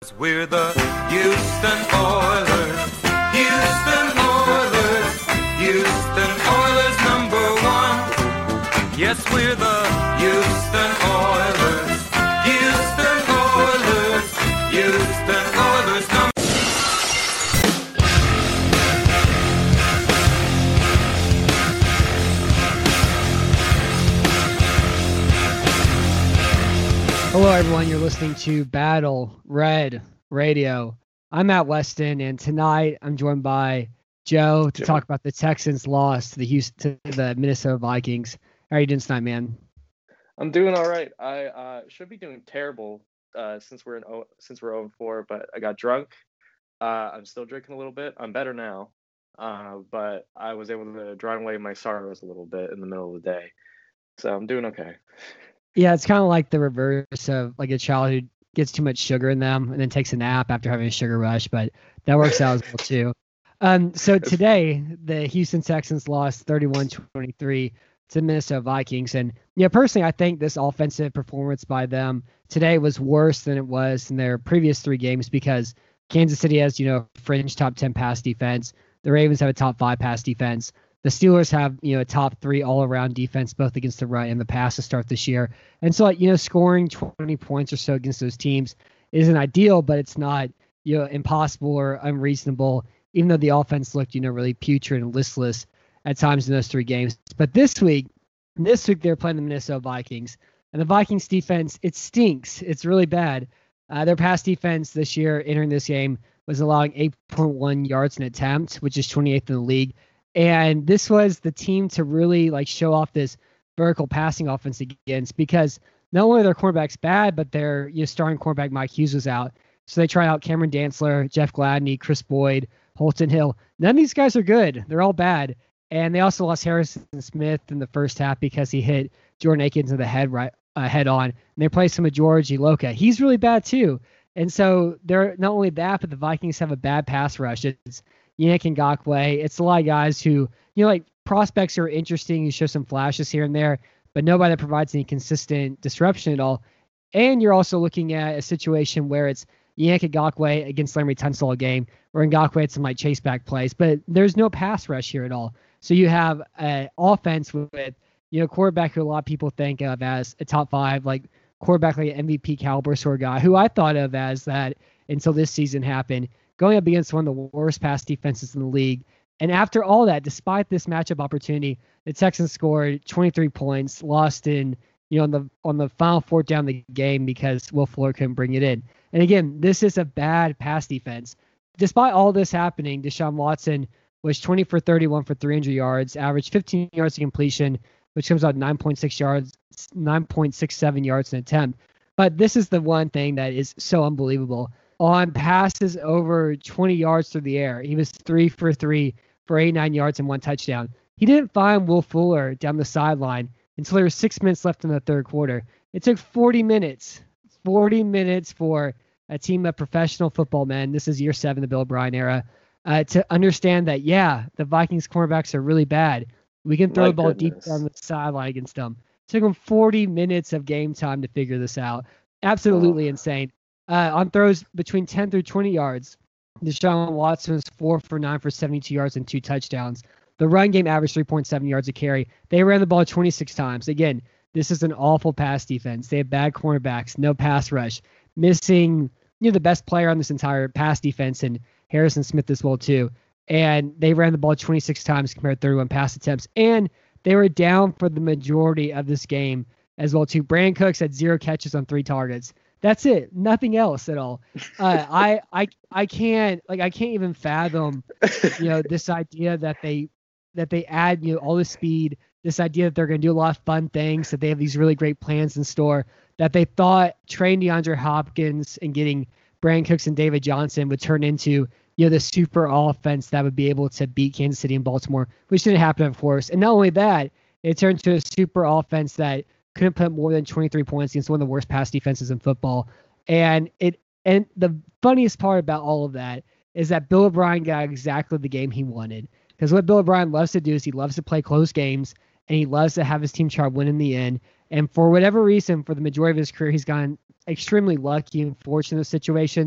We're the Houston Oilers, Houston Oilers, Houston Oilers #1. Yes, we're the Houston Oilers, Houston Oilers, Houston Oilers #1. Hello, everyone. You're listening to Battle Red Radio. I'm Matt Weston, and tonight I'm joined by Joe to talk about the Texans' loss to the Minnesota Vikings. How are you doing tonight, man? I'm doing all right. I should be doing terrible since we're 0-4, but I got drunk. I'm still drinking a little bit. I'm better now, but I was able to drown away my sorrows a little bit in the middle of the day, so I'm doing okay. Yeah, it's kind of like the reverse of like a child who gets too much sugar in them and then takes a nap after having a sugar rush, but that works out as well too. So today, the Houston Texans lost 31-23 to the Minnesota Vikings. And personally, I think this offensive performance by them today was worse than it was in their previous 3 games because Kansas City has, fringe top 10 pass defense. The Ravens have a top 5 pass defense. The Steelers have, a top 3 all-around defense, both against the run and the pass to start this year. And so, scoring 20 points or so against those teams isn't ideal, but it's not, impossible or unreasonable, even though the offense looked, really putrid and listless at times in those 3 games. But this week they're playing the Minnesota Vikings. And the Vikings defense, it stinks. It's really bad. Their pass defense this year entering this game was allowing 8.1 yards an attempt, which is 28th in the league. And this was the team to really show off this vertical passing offense against because not only are their cornerbacks bad, but their starting cornerback Mike Hughes was out. So they tried out Cameron Dantzler, Jeff Gladney, Chris Boyd, Holton Hill. None of these guys are good. They're all bad. And they also lost Harrison Smith in the first half because he hit Jordan Akins in the head head on. And they replaced him with George Iloka. He's really bad too. And so they're not only that, but the Vikings have a bad pass rush. It's Yannick Ngakoue. It's a lot of guys who, prospects who are interesting, who show some flashes here and there, but nobody that provides any consistent disruption at all. And you're also looking at a situation where it's Yannick Ngakoue against Laremy Tunsil a game, where Ngakoue had some chase back plays, but there's no pass rush here at all. So you have an offense with, quarterback who a lot of people think of as a top 5, quarterback like an MVP caliber sort of guy, who I thought of as that until this season happened, going up against one of the worst pass defenses in the league. And after all that, despite this matchup opportunity, the Texans scored 23 points, lost in, on the final 4th down the game because Will Fuller couldn't bring it in. And again, this is a bad pass defense. Despite all this happening, Deshaun Watson was 20 for 31 for 300 yards, averaged 15 yards to completion, which comes out 9.67 yards an attempt. But this is the one thing that is so unbelievable. On passes over 20 yards through the air, he was 3 for 3 for 89 yards and 1 touchdown. He didn't find Will Fuller down the sideline until there was 6 minutes left in the third quarter. It took 40 minutes for a team of professional football men, this is year 7 of the Bill O'Brien era, to understand that, the Vikings cornerbacks are really bad. We can throw the ball deep down the sideline against them. It took them 40 minutes of game time to figure this out. Absolutely insane. On throws between 10 through 20 yards, Deshaun Watson was 4 for 9 for 72 yards and 2 touchdowns. The run game averaged 3.7 yards a carry. They ran the ball 26 times. Again, this is an awful pass defense. They have bad cornerbacks, no pass rush, missing the best player on this entire pass defense, and Harrison Smith as well too. And they ran the ball 26 times compared to 31 pass attempts. And they were down for the majority of this game as well too. Brandon Cooks had 0 catches on 3 targets. That's it. Nothing else at all. I can't even fathom, this idea that they add, all the speed, this idea that they're going to do a lot of fun things, that they have these really great plans in store, that they thought trading DeAndre Hopkins and getting Brandon Cooks and David Johnson would turn into, the super offense that would be able to beat Kansas City and Baltimore, which didn't happen, of course. And not only that, it turned to a super offense that couldn't put more than 23 points against one of the worst pass defenses in football. And the funniest part about all of that is that Bill O'Brien got exactly the game he wanted. Because what Bill O'Brien loves to do is he loves to play close games, and he loves to have his team try to win in the end. And for whatever reason, for the majority of his career, he's gotten extremely lucky and fortunate in those situations.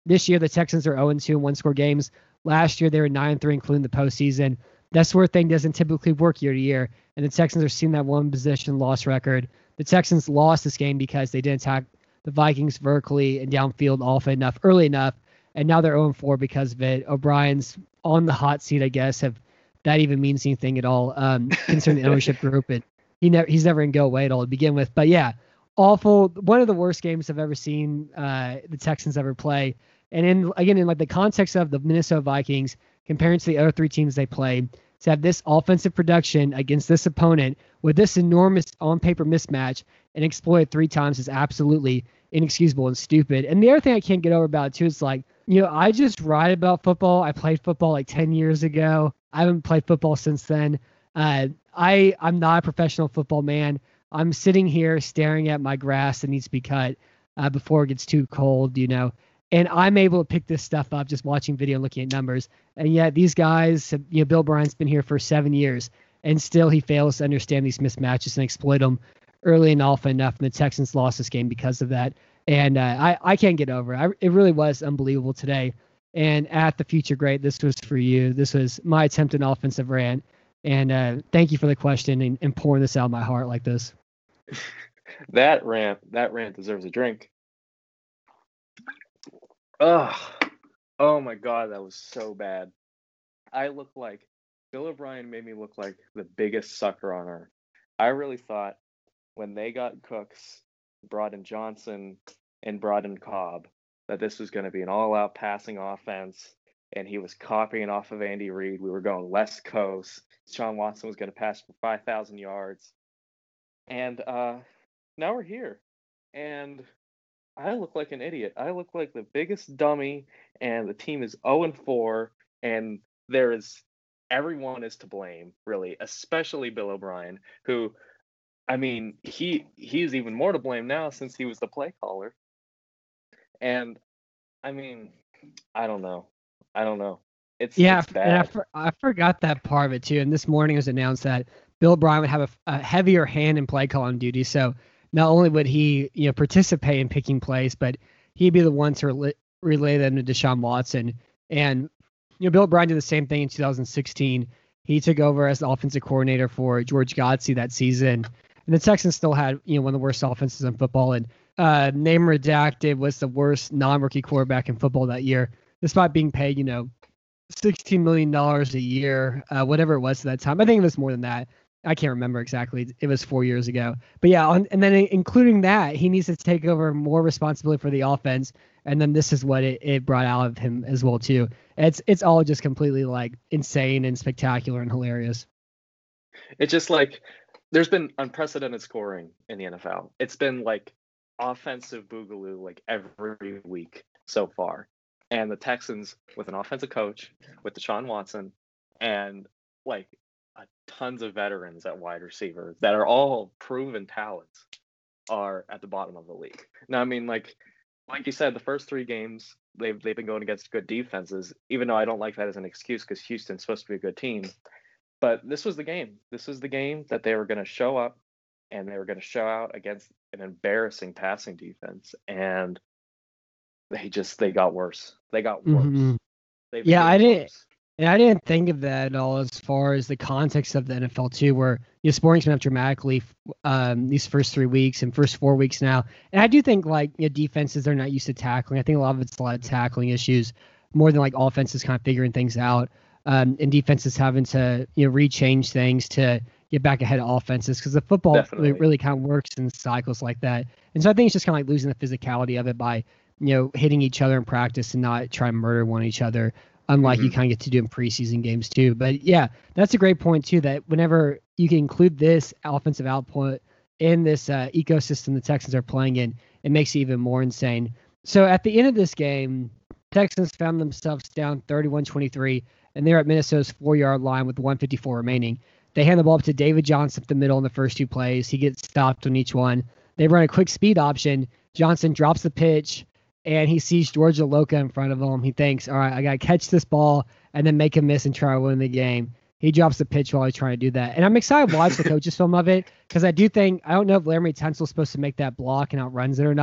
This year, the Texans are 0-2 in one-score games. Last year, they were 9-3, including the postseason. That sort of thing doesn't typically work year to year, and the Texans are seeing that one possession loss record. The Texans lost this game because they didn't attack the Vikings vertically and downfield often enough, early enough, and now they're 0-4 because of it. O'Brien's on the hot seat, I guess, if that even means anything at all, concerning the ownership group. And he's never going to go away at all to begin with. But yeah, awful. One of the worst games I've ever seen the Texans ever play. And in like the context of the Minnesota Vikings, comparing to the other three teams they play, to have this offensive production against this opponent with this enormous on-paper mismatch and exploit it 3 times is absolutely inexcusable and stupid. And the other thing I can't get over about it, too, is like, I just write about football. I played football like 10 years ago. I haven't played football since then. I'm not a professional football man. I'm sitting here staring at my grass that needs to be cut before it gets too cold, and I'm able to pick this stuff up just watching video and looking at numbers. And yet these guys, Bill Bryant's been here for 7 years, and still he fails to understand these mismatches and exploit them early and often enough. And the Texans lost this game because of that. And I can't get over it. It really was unbelievable today. And at the Future Great, this was for you. This was my attempt at an offensive rant. And thank you for the question and pouring this out of my heart like this. That rant deserves a drink. Oh my God, that was so bad. Bill O'Brien made me look like the biggest sucker on earth. I really thought when they got Cooks, brought in Johnson, and brought in Cobb, that this was going to be an all-out passing offense, and he was copying off of Andy Reid. We were going West Coast. Sean Watson was going to pass for 5,000 yards. And now we're here. And I look like an idiot. I look like the biggest dummy, and the team is 0-4, and everyone is to blame, really, especially Bill O'Brien, who, I mean, he's even more to blame now since he was the play caller. And I mean, I don't know. It's bad. And I forgot that part of it too. And this morning it was announced that Bill O'Brien would have a heavier hand in play calling duty. So not only would he, participate in picking plays, but he'd be the one to relay them to Deshaun Watson. And Bill O'Brien did the same thing in 2016. He took over as the offensive coordinator for George Godsey that season. And the Texans still had, one of the worst offenses in football. And name redacted was the worst non-rookie quarterback in football that year, despite being paid, $16 million a year, whatever it was at that time. I think it was more than that. I can't remember exactly. It was 4 years ago. But yeah, and then including that, he needs to take over more responsibility for the offense. And then this is what it brought out of him as well, too. It's all just completely like insane and spectacular and hilarious. It's just like there's been unprecedented scoring in the NFL. It's been like offensive boogaloo like every week so far. And the Texans, with an offensive coach, with Deshaun Watson, and like tons of veterans at wide receiver that are all proven talents, are at the bottom of the league. Now, I mean, like you said, the first 3 games they've been going against good defenses. Even though I don't like that as an excuse because Houston's supposed to be a good team, but this was the game. This was the game that they were going to show up, and they were going to show out against an embarrassing passing defense, and they got worse. They got worse. Mm-hmm. I didn't think of that at all as far as the context of the NFL too, where scoring's been up dramatically these first 3 weeks and first 4 weeks now. And I do think defenses are not used to tackling. I think a lot of it's a lot of tackling issues more than like offenses kind of figuring things out, and defenses having to rechange things to get back ahead of offenses, because the football really kind of works in cycles like that. And so I think it's just kind of like losing the physicality of it by hitting each other in practice and not trying to murder one each other, unlike you kind of get to do in preseason games too. But yeah, that's a great point too, that whenever you can include this offensive output in this ecosystem the Texans are playing in, it makes it even more insane. So at the end of this game, Texans found themselves down 31-23, and they're at Minnesota's 4-yard line with 1:54 remaining. They hand the ball up to David Johnson up the middle in the first 2 plays. He gets stopped on each one. They run a quick speed option. Johnson drops the pitch, and he sees George Iloka in front of him. He thinks, all right, I got to catch this ball and then make a miss and try to win the game. He drops the pitch while he's trying to do that. And I'm excited to watch the coach's film of it, because I don't know if Laramie Tunsil's supposed to make that block and outruns it or not,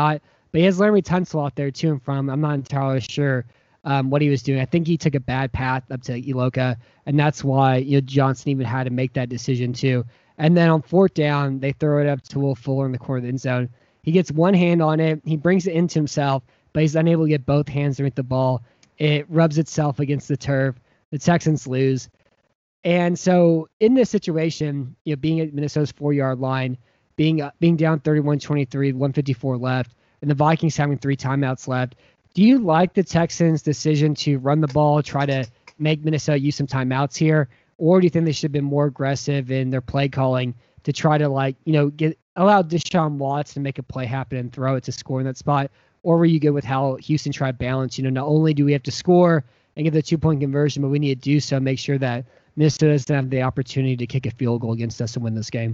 But he has Laremy Tunsil out there to and from. I'm not entirely sure what he was doing. I think he took a bad path up to Iloka, and that's why Johnson even had to make that decision too. And then on 4th down, they throw it up to Will Fuller in the corner of the end zone. He gets one hand on it. He brings it into himself, but he's unable to get both hands underneath the ball. It rubs itself against the turf. The Texans lose. And so in this situation, being at Minnesota's 4-yard line, being down 31-23, 154 left, and the Vikings having 3 timeouts left, do you like the Texans' decision to run the ball, try to make Minnesota use some timeouts here? Or do you think they should have been more aggressive in their play calling to try to allow Deshaun Watson to make a play happen and throw it to score in that spot? Or were you good with how Houston tried balance? Not only do we have to score and get the 2-point conversion, but we need to do so, make sure that Minnesota doesn't have the opportunity to kick a field goal against us and win this game.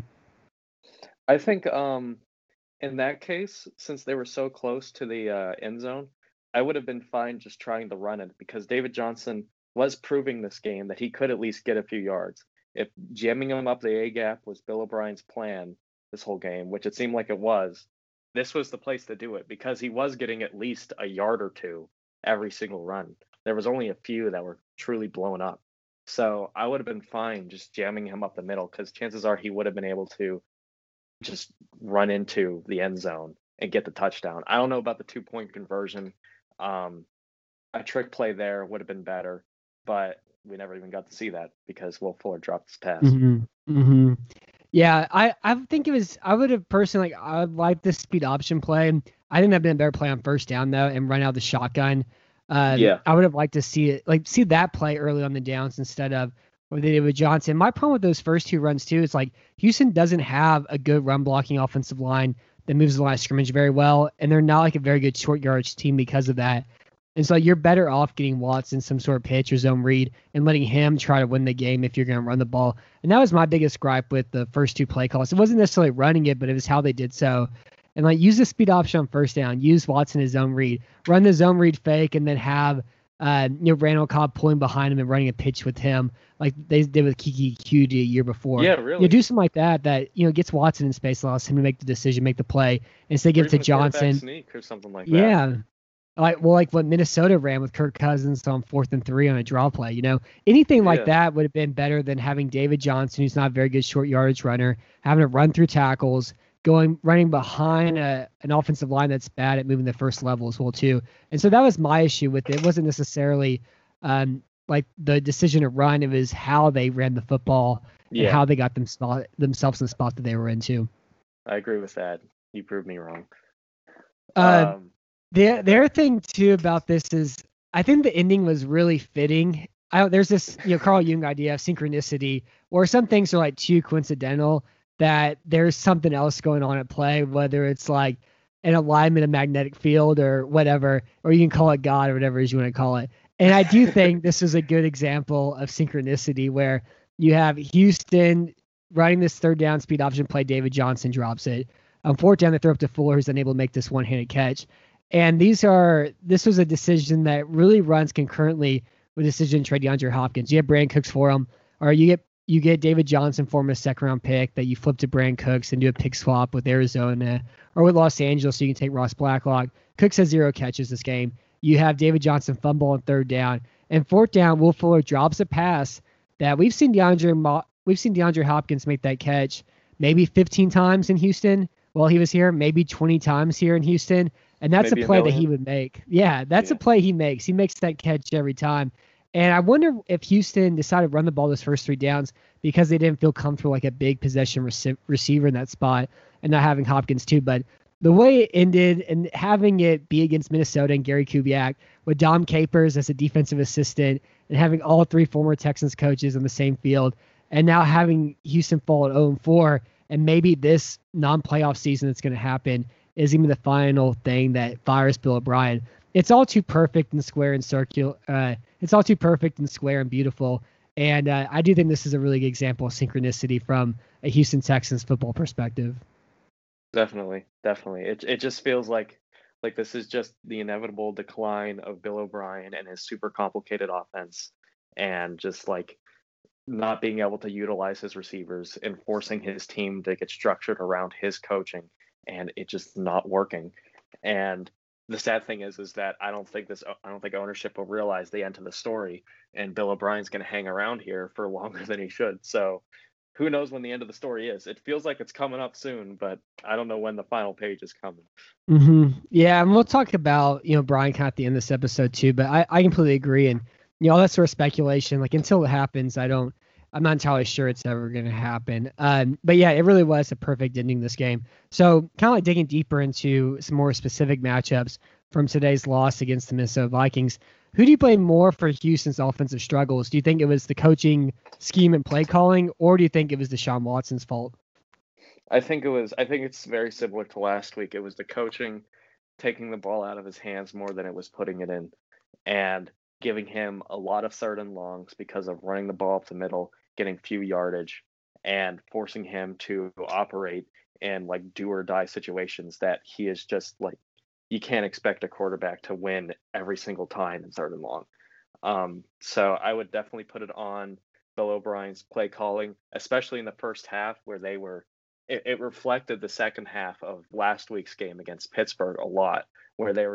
I think in that case, since they were so close to the end zone, I would have been fine just trying to run it because David Johnson was proving this game that he could at least get a few yards. If jamming him up the A-gap was Bill O'Brien's plan this whole game, which it seemed like it was, this was the place to do it because he was getting at least a yard or two every single run. There was only a few that were truly blown up. So I would have been fine just jamming him up the middle because chances are he would have been able to just run into the end zone and get the touchdown. I don't know about the 2-point conversion. A trick play there would have been better, but we never even got to see that because Will Fuller dropped his pass. Yeah, I think I would have personally, I would like this speed option play. I think that'd been a better play on 1st down though, and run out the shotgun. I would have liked to see that play early on the downs instead of what they did with Johnson. My problem with those first 2 runs too is Houston doesn't have a good run blocking offensive line that moves the line of scrimmage very well, and they're not a very good short yardage team because of that. And so you're better off getting Watson some sort of pitch or zone read and letting him try to win the game if you're going to run the ball. And that was my biggest gripe with the first 2 play calls. It wasn't necessarily running it, but it was how they did so. And use the speed option on 1st down. Use Watson as zone read. Run the zone read fake, and then have Randall Cobb pulling behind him and running a pitch with him, like they did with Kiki Qd a year before. Yeah, really. Do something like that gets Watson in space, allows him to make the decision, make the play, instead of give it to Johnson. Sneak or something like that. Yeah. Like what Minnesota ran with Kirk Cousins on 4th and 3 on a draw play, anything like that would have been better than having David Johnson, who's not a very good short yardage runner, having to run through tackles, running behind an offensive line that's bad at moving the first level as well too. And so that was my issue with it. It wasn't necessarily the decision to run. It was how they ran the football and how they got themselves in the spot that they were in too. I agree with that. You proved me wrong. The other thing too about this is I think the ending was really fitting. There's this Carl Jung idea of synchronicity, where some things are too coincidental that there's something else going on at play, whether it's an alignment of magnetic field or whatever, or you can call it God or whatever it is you want to call it. And I do think this is a good example of synchronicity where you have Houston running this 3rd down speed option play. David Johnson drops it. On 4th down, they throw up to Fuller, who's unable to make this one-handed catch. And this was a decision that really runs concurrently with the decision to trade DeAndre Hopkins. You have Brandon Cooks for him, or you get David Johnson for him, a 2nd-round pick that you flip to Brandon Cooks and do a pick swap with Arizona or with Los Angeles, so you can take Ross Blacklock. Cooks has 0 catches this game. You have David Johnson fumble on 3rd down, and 4th down, Will Fuller drops a pass that we've seen DeAndre Hopkins make that catch maybe 15 times in Houston while he was here, maybe 20 times here in Houston. And that's Maybe a play that he would make. Yeah, that's a play he makes. He makes that catch every time. And I wonder if Houston decided to run the ball those first 3 downs because they didn't feel comfortable a big possession receiver in that spot and not having Hopkins too. But the way it ended and having it be against Minnesota and Gary Kubiak with Dom Capers as a defensive assistant and having all 3 former Texans coaches on the same field and now having Houston fall at 0-4 and maybe this non-playoff season that's going to happen is even the final thing that fires Bill O'Brien. It's all too perfect and square and circular. It's all too perfect and square and beautiful. And I do think this is a really good example of synchronicity from a Houston Texans football perspective. Definitely. It just feels like this is just the inevitable decline of Bill O'Brien and his super complicated offense, and just not being able to utilize his receivers and forcing his team to get structured around his coaching, and it just not working. And the sad thing is that I don't think ownership will realize the end to the story, and Bill O'Brien's going to hang around here for longer than he should. So who knows when the end of the story is? It feels like it's coming up soon, but I don't know when the final page is coming. Yeah, and we'll talk about Brian kind of at the end of this episode too. But I completely agree, and all that sort of speculation, like until it happens, I'm not entirely sure it's ever going to happen. But yeah, it really was a perfect ending this game. So kind of like digging deeper into some more specific matchups from today's loss against the Minnesota Vikings. Who do you blame more for Houston's offensive struggles? Do you think it was the coaching scheme and play calling, or do you think it was Deshaun Watson's fault? I think it's very similar to last week. It was the coaching taking the ball out of his hands more than it was putting it in, and giving him a lot of third and longs because of running the ball up the middle, getting few yardage, and forcing him to operate in like do or die situations that he is just like, you can't expect a quarterback to win every single time in third and long. So I would definitely put it on Bill O'Brien's play calling, especially in the first half where it reflected the second half of last week's game against Pittsburgh a lot, where they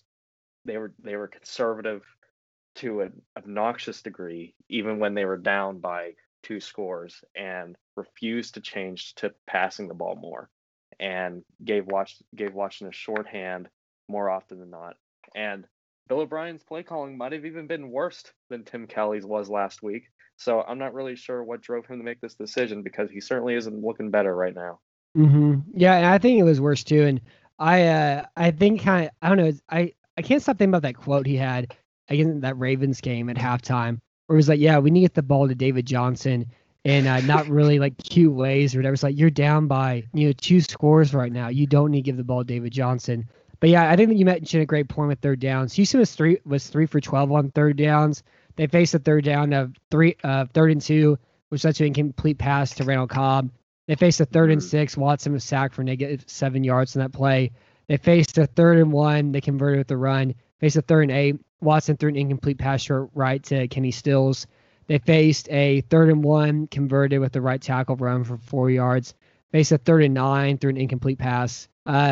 were conservative to an obnoxious degree, even when they were down by 2 scores, and refused to change to passing the ball more, and gave Washington a shorthand more often than not. And Bill O'Brien's play calling might have even been worse than Tim Kelly's was last week. So I'm not really sure what drove him to make this decision, because he certainly isn't looking better right now. Yeah, and I think it was worse too. And I think I don't know. I can't stop thinking about that quote he had against that Ravens game at halftime, where it was like, yeah, we need to get the ball to David Johnson in not really like cute ways or whatever. It's like, you're down by 2 scores right now. You don't need to give the ball to David Johnson. But yeah, I think that you mentioned a great point with third downs. Houston was 3 for 12 on third downs. They faced a third down of 3rd and 2, which led to an incomplete pass to Randall Cobb. They faced a 3rd and 6. Watson was sacked for -7 yards in that play. They faced a 3rd and 1. They converted with the run. Faced a 3rd and 8. Watson threw an incomplete pass short right to Kenny Stills. They faced a 3rd and 1, converted with the right tackle run for 4 yards. Faced a 3rd and 9, threw an incomplete pass.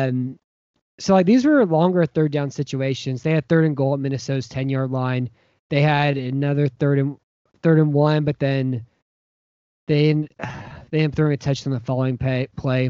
So like these were longer third down situations. They had 3rd and goal at Minnesota's 10-yard line. They had another 3rd and 1, but then they ended up throwing a touchdown on the following play.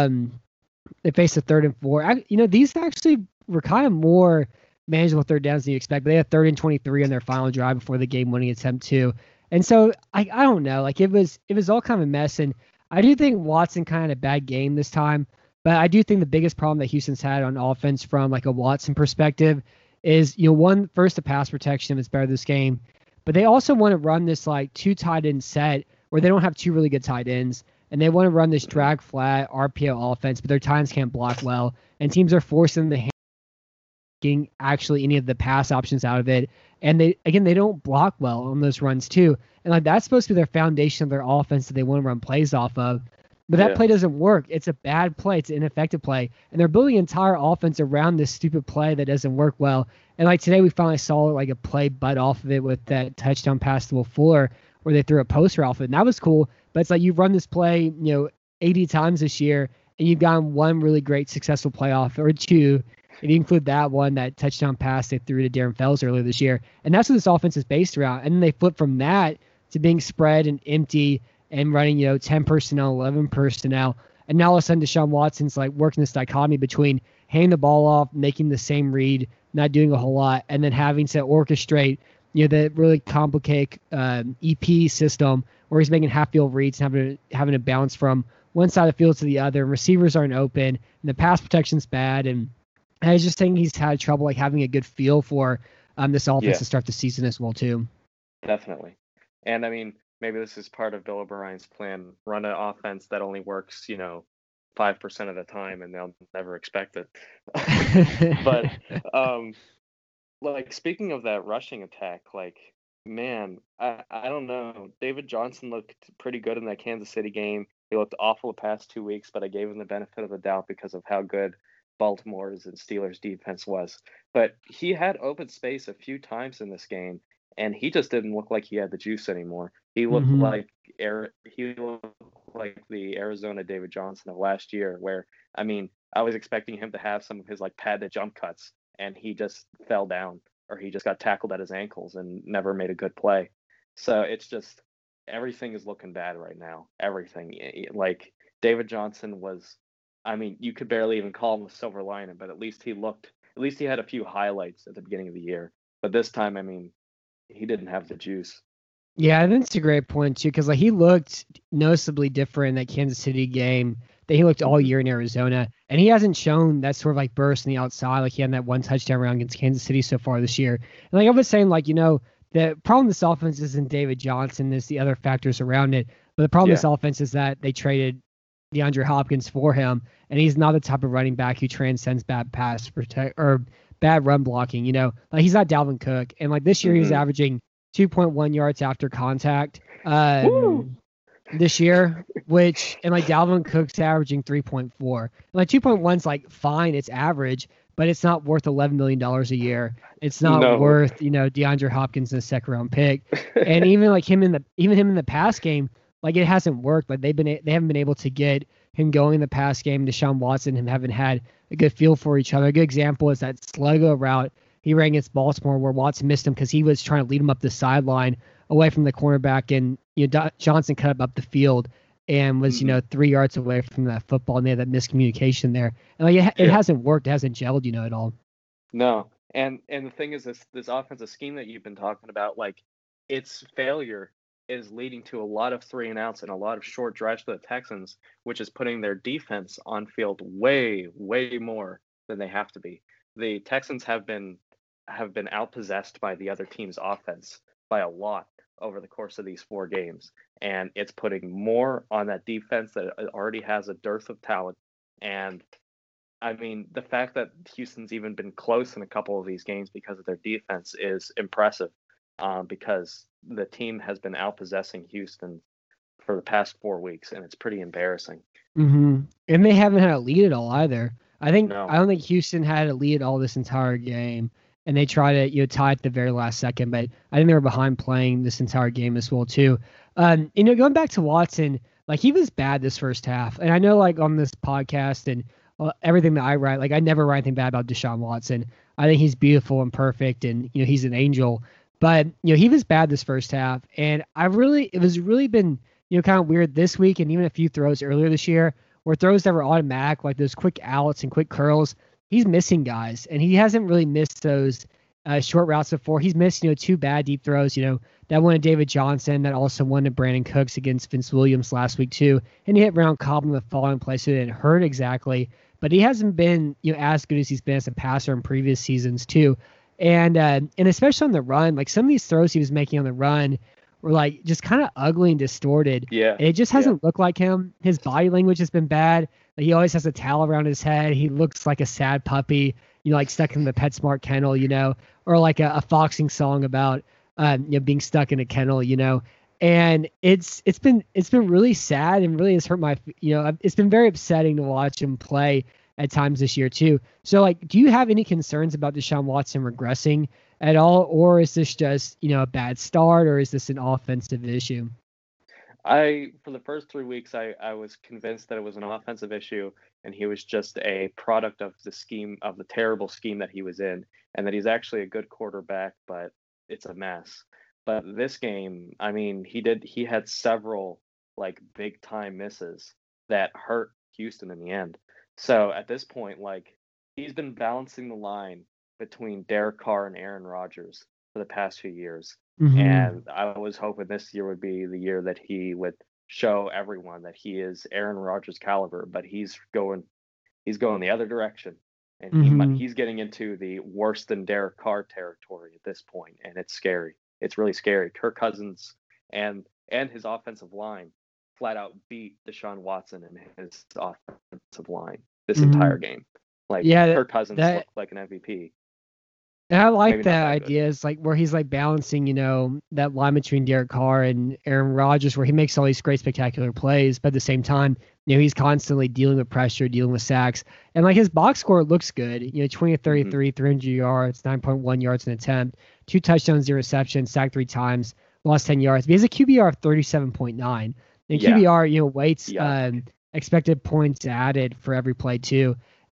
They faced a 3rd and 4. These actually were kind of more manageable third downs than you expect, but they had 3rd and 23 on their final drive before the game-winning attempt too. And so I don't know, like it was all kind of a mess. And I do think Watson kind of had a bad game this time, but I do think the biggest problem that Houston's had on offense from like a Watson perspective is, first the pass protection is better this game, but they also want to run this like 2 tight end set where they don't have 2 really good tight ends, and they want to run this drag flat RPO offense, but their tight ends can't block well, and teams are forcing the getting actually any of the pass options out of it. And they don't block well on those runs too. And like that's supposed to be their foundation of their offense that they want to run plays off of. But that play doesn't work. It's a bad play. It's an ineffective play. And they're building an entire offense around this stupid play that doesn't work well. And like today we finally saw like a play butt off of it with that touchdown pass to Will Fuller where they threw a poster off it. And that was cool. But it's like you've run this play, 80 times this year, and you've gotten 1 really great successful playoff or 2. If you include that one, that touchdown pass they threw to Darren Fells earlier this year. And that's what this offense is based around. And then they flip from that to being spread and empty and running, 10 personnel, 11 personnel. And now all of a sudden Deshaun Watson's like working this dichotomy between handing the ball off, making the same read, not doing a whole lot, and then having to orchestrate, the really complicated EP system where he's making half-field reads and having to bounce from one side of the field to the other. And receivers aren't open, and the pass protection's bad. And I just think he's had trouble like having a good feel for this offense to start the season as well too. Definitely. And I mean, maybe this is part of Bill O'Brien's plan, run an offense that only works, 5% of the time, and they'll never expect it. But like speaking of that rushing attack, like, man, I don't know. David Johnson looked pretty good in that Kansas City game. He looked awful the past 2 weeks, but I gave him the benefit of the doubt because of how good Baltimore's and Steelers defense was. But he had open space a few times in this game, and he just didn't look like he had the juice anymore. He looked like the Arizona David Johnson of last year, where, I mean, I was expecting him to have some of his like patented jump cuts, and he just fell down, or he just got tackled at his ankles and never made a good play. So it's just everything is looking bad right now. Everything. Like David Johnson was, I mean, you could barely even call him a silver lining, but at least he had a few highlights at the beginning of the year. But this time, I mean, he didn't have the juice. Yeah, I think it's a great point too, because like he looked noticeably different in that Kansas City game that he looked all year in Arizona, and he hasn't shown that sort of like burst in the outside like he had in that one touchdown round against Kansas City so far this year. And like I was saying, like the problem with this offense isn't David Johnson, it's the other factors around it. But the problem with this offense is that they traded DeAndre Hopkins for him, and he's not the type of running back who transcends bad pass protect or bad run blocking. Like he's not Dalvin Cook, and like this year he was averaging 2.1 yards after contact this year, and like Dalvin Cook's averaging 3.4. And like 2.1's like fine, it's average, but it's not worth $11 million a year. It's not worth DeAndre Hopkins in a second round pick. And even like him in the pass game, like it hasn't worked. Like they haven't been able to get him going in the pass game. Deshaun Watson and him haven't had a good feel for each other. A good example is that Sluggo route he ran against Baltimore where Watson missed him because he was trying to lead him up the sideline away from the cornerback, and Johnson cut him up the field and was 3 yards away from that football, and they had that miscommunication there. And like it hasn't worked, it hasn't gelled, at all. No, and the thing is, this offensive scheme that you've been talking about, like its failure is leading to a lot of 3-and-outs and a lot of short drives for the Texans, which is putting their defense on field way, way more than they have to be. The Texans have been outpossessed by the other team's offense by a lot over the course of these 4 games, and it's putting more on that defense that already has a dearth of talent. And I mean, the fact that Houston's even been close in a couple of these games because of their defense is impressive, because the team has been outpossessing Houston for the past 4 weeks, and it's pretty embarrassing. And they haven't had a lead at all either. I don't think Houston had a lead all this entire game, and they tried to tie at the very last second, but I think they were behind playing this entire game as well too. Going back to Watson, like he was bad this first half, and I know like on this podcast and everything that I write, like I never write anything bad about Deshaun Watson. I think he's beautiful and perfect, and he's an angel. But he was bad this first half, and it was really been kind of weird this week, and even a few throws earlier this year where throws that were automatic, like those quick outs and quick curls. He's missing guys, and he hasn't really missed those short routes before. He's missed 2 bad deep throws. That one to David Johnson, that also one to Brandon Cooks against Vince Williams last week too, and he hit Brown Cobb in the following play, so it didn't hurt exactly. But he hasn't been as good as he's been as a passer in previous seasons too. And especially on the run, like some of these throws he was making on the run were like just kind of ugly and distorted. Yeah. And it just hasn't looked like him. His body language has been bad. Like he always has a towel around his head. He looks like a sad puppy, like stuck in the PetSmart kennel, or like a foxing song about being stuck in a kennel, And it's been really sad and really has hurt my it's been very upsetting to watch him play at times this year too. So like, do you have any concerns about Deshaun Watson regressing at all, or is this just a bad start, or is this an offensive issue? For the first 3 weeks, I was convinced that it was an offensive issue, and he was just a product of the scheme, of the terrible scheme that he was in, and that he's actually a good quarterback, but it's a mess. But this game, I mean, he had several like big time misses that hurt Houston in the end. So at this point, like he's been balancing the line between Derek Carr and Aaron Rodgers for the past few years. And I was hoping this year would be the year that he would show everyone that he is Aaron Rodgers caliber, but he's going the other direction, and he's getting into the worse than Derek Carr territory at this point, and it's scary. It's really scary. Kirk Cousins and his offensive line flat out beat Deshaun Watson and his offensive line this entire game. Like Kirk Cousins looked like an MVP. And I like that idea. It's like where he's like balancing, that line between Derek Carr and Aaron Rodgers, where he makes all these great, spectacular plays, but at the same time, he's constantly dealing with pressure, dealing with sacks, and like his box score looks good. 20 of 33, 300 yards, 9.1 yards an attempt, 2 touchdowns, 0 receptions, sacked 3 times, lost 10 yards. But he has a QBR of 37.9, and QBR, weights expected points added for every play too.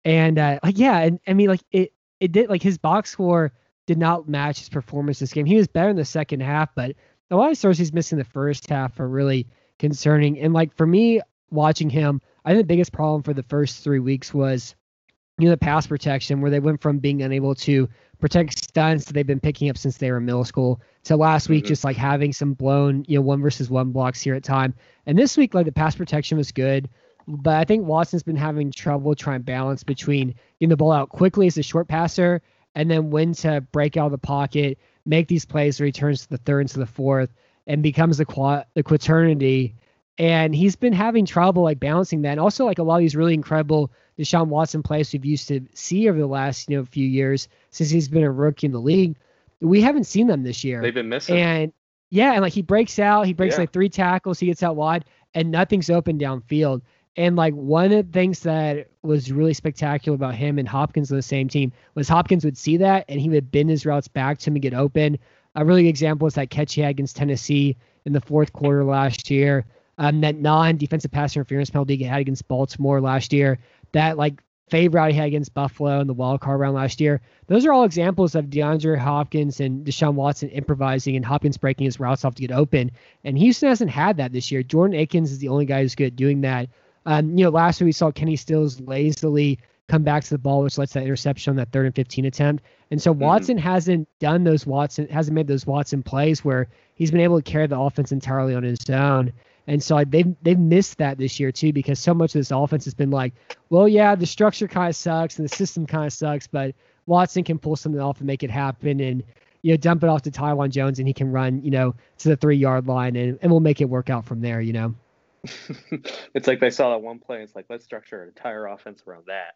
And like yeah, and I mean like it did like his box score did not match his performance this game. He was better in the second half, but a lot of stars he's missing the first half are really concerning. And like for me watching him, I think the biggest problem for the first 3 weeks was the pass protection, where they went from being unable to protect stunts that they've been picking up since they were in middle school to last week just like having some blown 1-versus-1 blocks here at time. And this week, like the pass protection was good, but I think Watson's been having trouble trying to balance between getting the ball out quickly as a short passer and then when to break out of the pocket, make these plays where he turns to the third and to the fourth and becomes the quaternity. And he's been having trouble like balancing that. And also like a lot of these really incredible Deshaun Watson plays we've used to see over the last few years since he's been a rookie in the league. We haven't seen them this year. They've been missing. And yeah, and like he breaks out, like 3 tackles, he gets out wide, and nothing's open downfield. And like one of the things that was really spectacular about him and Hopkins on the same team was Hopkins would see that and he would bend his routes back to him and get open. A really good example is that catch he had against Tennessee in the fourth quarter last year. That non-defensive pass interference penalty he had against Baltimore last year. That like fade route he had against Buffalo in the wild card round last year. Those are all examples of DeAndre Hopkins and Deshaun Watson improvising and Hopkins breaking his routes off to get open. And Houston hasn't had that this year. Jordan Akins is the only guy who's good at doing that. Last week we saw Kenny Stills lazily come back to the ball, which lets that interception on that 3rd and 15 attempt. And so Watson hasn't made those Watson plays where he's been able to carry the offense entirely on his own. And so they've missed that this year too, because so much of this offense has been like, well, yeah, the structure kind of sucks and the system kind of sucks, but Watson can pull something off and make it happen and dump it off to Tywan Jones and he can run to the 3-yard line and we'll make it work out from there. It's like they saw that one play. It's like, let's structure an entire offense around that.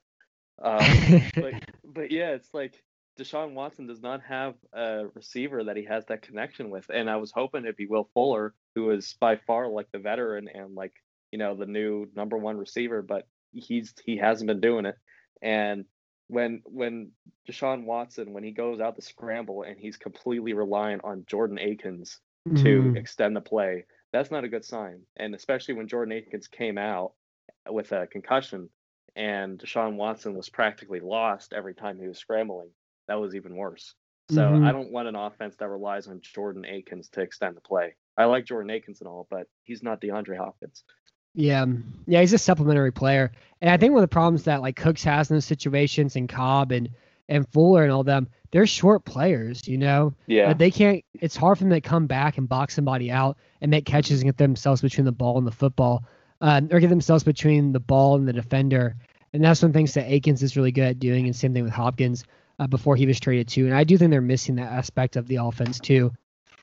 But yeah, it's like Deshaun Watson does not have a receiver that he has that connection with. And I was hoping it'd be Will Fuller, who is by far like the veteran and like, the new number 1 receiver, but he hasn't been doing it. And when Deshaun Watson, when he goes out to scramble and he's completely reliant on Jordan Akins to extend the play, that's not a good sign. And especially when Jordan Akins came out with a concussion and Deshaun Watson was practically lost every time he was scrambling, that was even worse. So I don't want an offense that relies on Jordan Akins to extend the play. I like Jordan Akins and all, but he's not DeAndre Hopkins. Yeah, he's a supplementary player. And I think one of the problems that like Cooks has in those situations and Cobb and Fuller and all them, they're short players, Yeah. They can't, it's hard for them to come back and box somebody out and make catches and get themselves between the ball and the football, or get themselves between the ball and the defender. And that's one of the things that Akins is really good at doing, and same thing with Hopkins before he was traded too. And I do think they're missing that aspect of the offense too.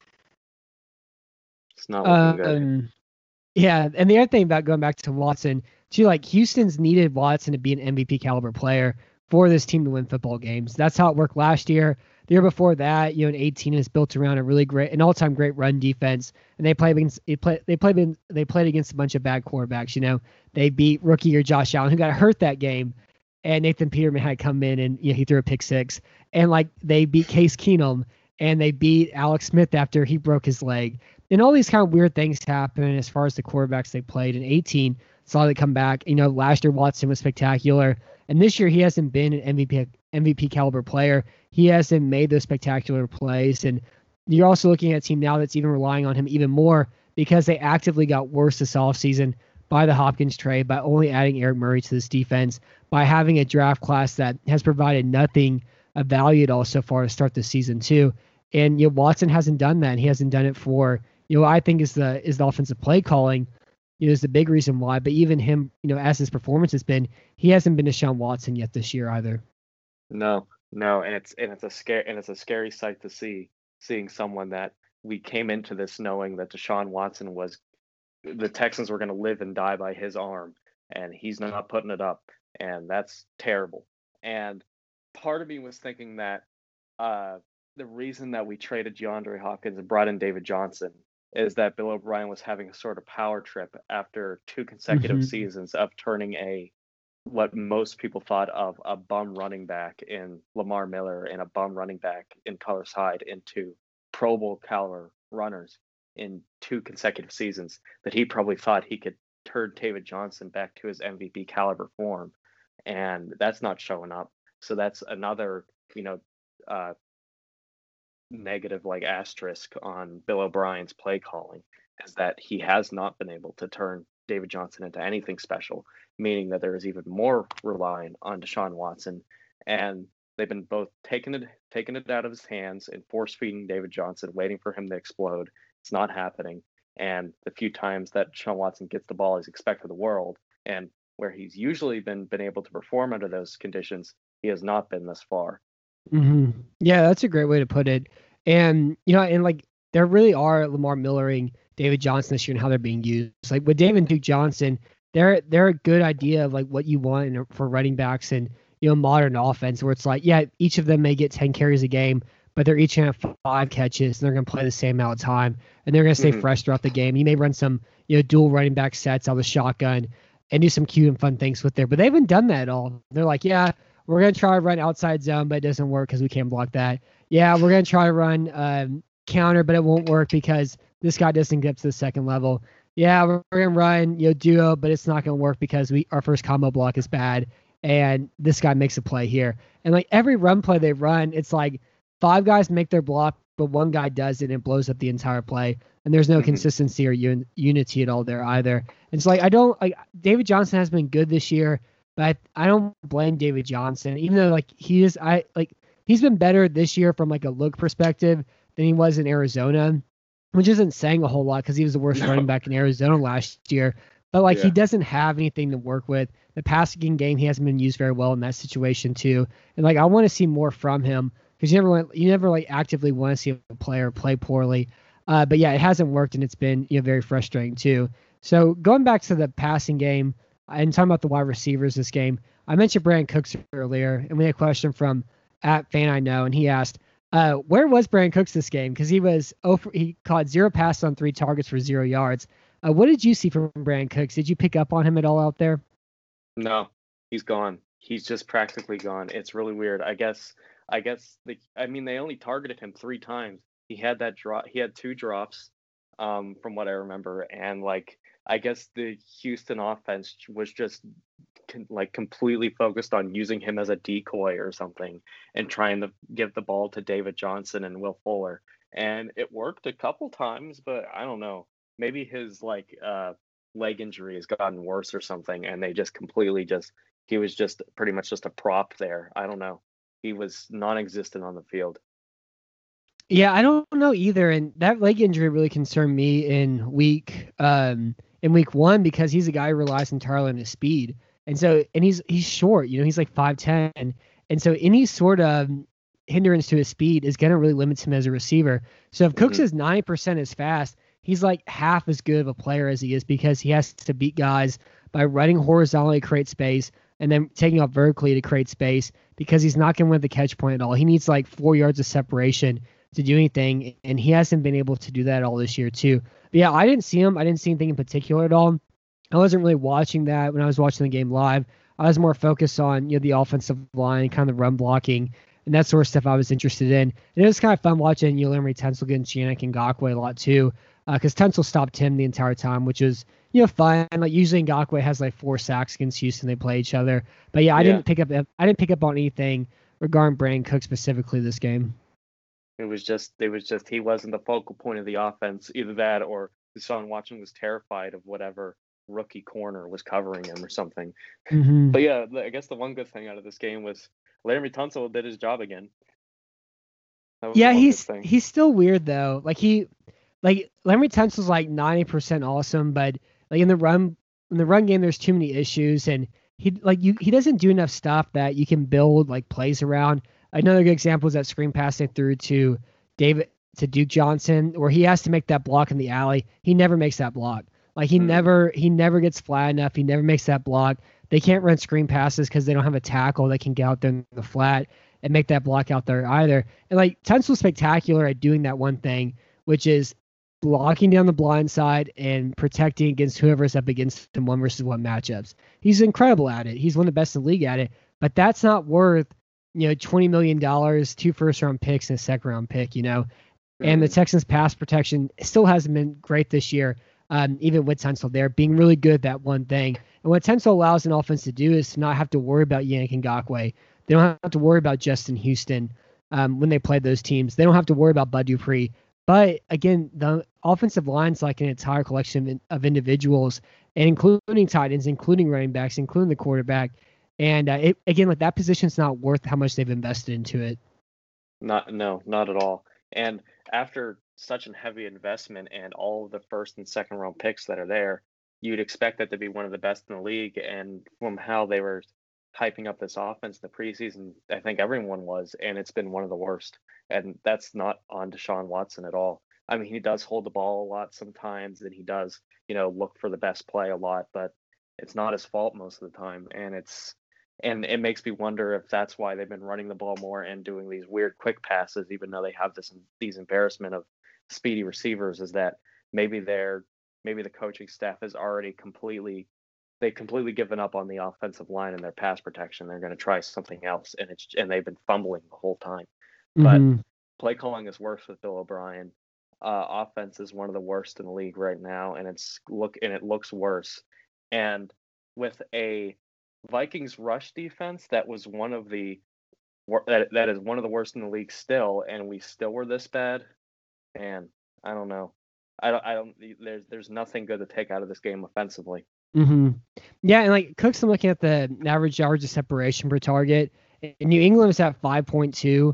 It's not looking good. Yeah, and the other thing about going back to Watson, too, like Houston's needed Watson to be an MVP caliber player for this team to win football games. That's how it worked last year. The year before that, in 18 is built around an all-time great run defense, and they played against a bunch of bad quarterbacks. They beat rookie year Josh Allen, who got hurt that game, and Nathan Peterman had come in and he threw a pick six, and like they beat Case Keenum, and they beat Alex Smith after he broke his leg. And all these kind of weird things happen as far as the quarterbacks they played. In 18, saw they come back. Last year Watson was spectacular, and this year he hasn't been an MVP caliber player. He hasn't made those spectacular plays, and you're also looking at a team now that's even relying on him even more because they actively got worse this offseason by the Hopkins trade, by only adding Eric Murray to this defense, by having a draft class that has provided nothing of value at all so far to start the season too. And Watson hasn't done that. And he hasn't done it for I think is the offensive play calling is the big reason why. But even him, as his performance has been, he hasn't been Deshaun Watson yet this year either. No, and it's a scary sight to see, seeing someone that we came into this knowing that Deshaun Watson was the Texans were going to live and die by his arm, and he's not putting it up, and that's terrible. And part of me was thinking that the reason that we traded DeAndre Hopkins and brought in David Johnson is that Bill O'Brien was having a sort of power trip after 2 consecutive seasons of turning what most people thought of a bum running back in Lamar Miller and a bum running back in Carlos Hyde into Pro Bowl caliber runners in 2 consecutive seasons, that he probably thought he could turn David Johnson back to his MVP caliber form. and that's not showing up. So that's another, negative like asterisk on Bill O'Brien's play calling, is that he has not been able to turn David Johnson into anything special, meaning that there is even more relying on Deshaun Watson, and they've been both taking it out of his hands and force feeding David Johnson, waiting for him to explode. It's not happening, and the few times that Deshaun Watson gets the ball, he's expected the world, and where he's usually been able to perform under those conditions, he has not been thus far. Mm-hmm. Yeah, that's a great way to put it. And and like there really are Lamar Millering David Johnson this year and how they're being used. Like with David and Duke Johnson, they're a good idea of like what you want for running backs and modern offense, where it's like, yeah, each of them may get 10 carries a game, but they're each gonna have 5 catches and they're gonna play the same amount of time and they're gonna stay fresh throughout the game. You may run some dual running back sets out of the shotgun and do some cute and fun things with there, but they haven't done that at all. They're like, yeah, we're going to try to run outside zone, but it doesn't work because we can't block that. Yeah, we're going to try to run counter, but it won't work because this guy doesn't get up to the second level. Yeah, we're going to run duo, but it's not going to work because our first combo block is bad, and this guy makes a play here. And like every run play they run, it's like 5 guys make their block, but 1 guy does it and it blows up the entire play. And there's no consistency or unity at all there either. And it's like David Johnson has been good this year. But I don't blame David Johnson, even though he's been better this year from like a look perspective than he was in Arizona, which isn't saying a whole lot because he was the worst running back in Arizona last year. But he doesn't have anything to work with. The passing game, he hasn't been used very well in that situation too. And I want to see more from him because you never actively want to see a player play poorly. But yeah, it hasn't worked and it's been very frustrating too. So going back to the passing game. And talking about the wide receivers this game, I mentioned Brandon Cooks earlier, and we had a question from @FanIKnow, and he asked, where was Brandon Cooks this game? Because he caught 0 passes on 3 targets for 0 yards. What did you see from Brandon Cooks? Did you pick up on him at all out there? No, he's gone. He's just practically gone. It's really weird. I guess they only targeted him 3 times. He had that drop. He had 2 drops, from what I remember, and I guess the Houston offense was just completely focused on using him as a decoy or something and trying to give the ball to David Johnson and Will Fuller. And it worked a couple times, but I don't know. Maybe his leg injury has gotten worse or something. And they just he was just pretty much just a prop there. I don't know. He was non-existent on the field. Yeah, I don't know either. And that leg injury really concerned me in week 1 because he's a guy who relies entirely on his speed. And he's short, he's 5'10". And so any sort of hindrance to his speed is going to really limit him as a receiver. So if Cooks is 90% as fast, he's half as good of a player as he is because he has to beat guys by running horizontally to create space and then taking off vertically to create space because he's not going to win the catch point at all. He needs 4 yards of separation to do anything, and he hasn't been able to do that all this year too. But yeah, I didn't see him. I didn't see anything in particular at all. I wasn't really watching that when I was watching the game live. I was more focused on the offensive line, kind of the run blocking, and that sort of stuff I was interested in. And it was kind of fun watching Larry Tunsil against Yannick Ngakoue a lot too, because Tunsil stopped him the entire time, which was fun. Usually Ngakoue has 4 sacks against Houston. They play each other. But yeah, I didn't pick up on anything regarding Brandon Cooks specifically this game. It was just he wasn't the focal point of the offense. Either that or Deshaun Watson was terrified of whatever rookie corner was covering him or something. Mm-hmm. But yeah, I guess the one good thing out of this game was Larry Tunsil did his job again. Yeah, he's still weird though. Larry Tunsil's 90% awesome, but in the run game there's too many issues, and he doesn't do enough stuff that you can build plays around. Another good example is that screen pass they threw to Duke Johnson, where he has to make that block in the alley. He never makes that block. He never gets flat enough. He never makes that block. They can't run screen passes because they don't have a tackle that can get out there in the flat and make that block out there either. And Tunsil's spectacular at doing that one thing, which is blocking down the blind side and protecting against whoever's up against him 1-versus-1 matchups. He's incredible at it. He's one of the best in the league at it. But that's not worth $20 million, 2 first-round picks, and a second-round pick, And the Texans' pass protection still hasn't been great this year. even with Tunsil there, being really good at that one thing. And what Tunsil allows an offense to do is to not have to worry about Yannick Ngakoue. They don't have to worry about Justin Houston when they play those teams. They don't have to worry about Bud Dupree. But again, the offensive line's like an entire collection of individuals, and including tight ends, including running backs, including the quarterback. And again, like that position's not worth how much they've invested into it. Not at all. And after such a heavy investment and all of the first and second round picks that are there, you'd expect that to be one of the best in the league. And from how they were hyping up this offense in the preseason, I think everyone was, and it's been one of the worst. And that's not on Deshaun Watson at all. I mean, he does hold the ball a lot sometimes, and he does, look for the best play a lot, but it's not his fault most of the time. And it makes me wonder if that's why they've been running the ball more and doing these weird quick passes, even though they have these embarrassment of speedy receivers, is that maybe the coaching staff has already completely given up on the offensive line and their pass protection. They're going to try something else, and they've been fumbling the whole time. But play calling is worse with Bill O'Brien. Offense is one of the worst in the league right now, and it looks worse. And with a Vikings rush defense that was that is one of the worst in the league still, and we still were this bad, and I don't know. There's nothing good to take out of this game offensively. Yeah, and like Cook's looking at the average yards of separation per target. And New England is at 5.2.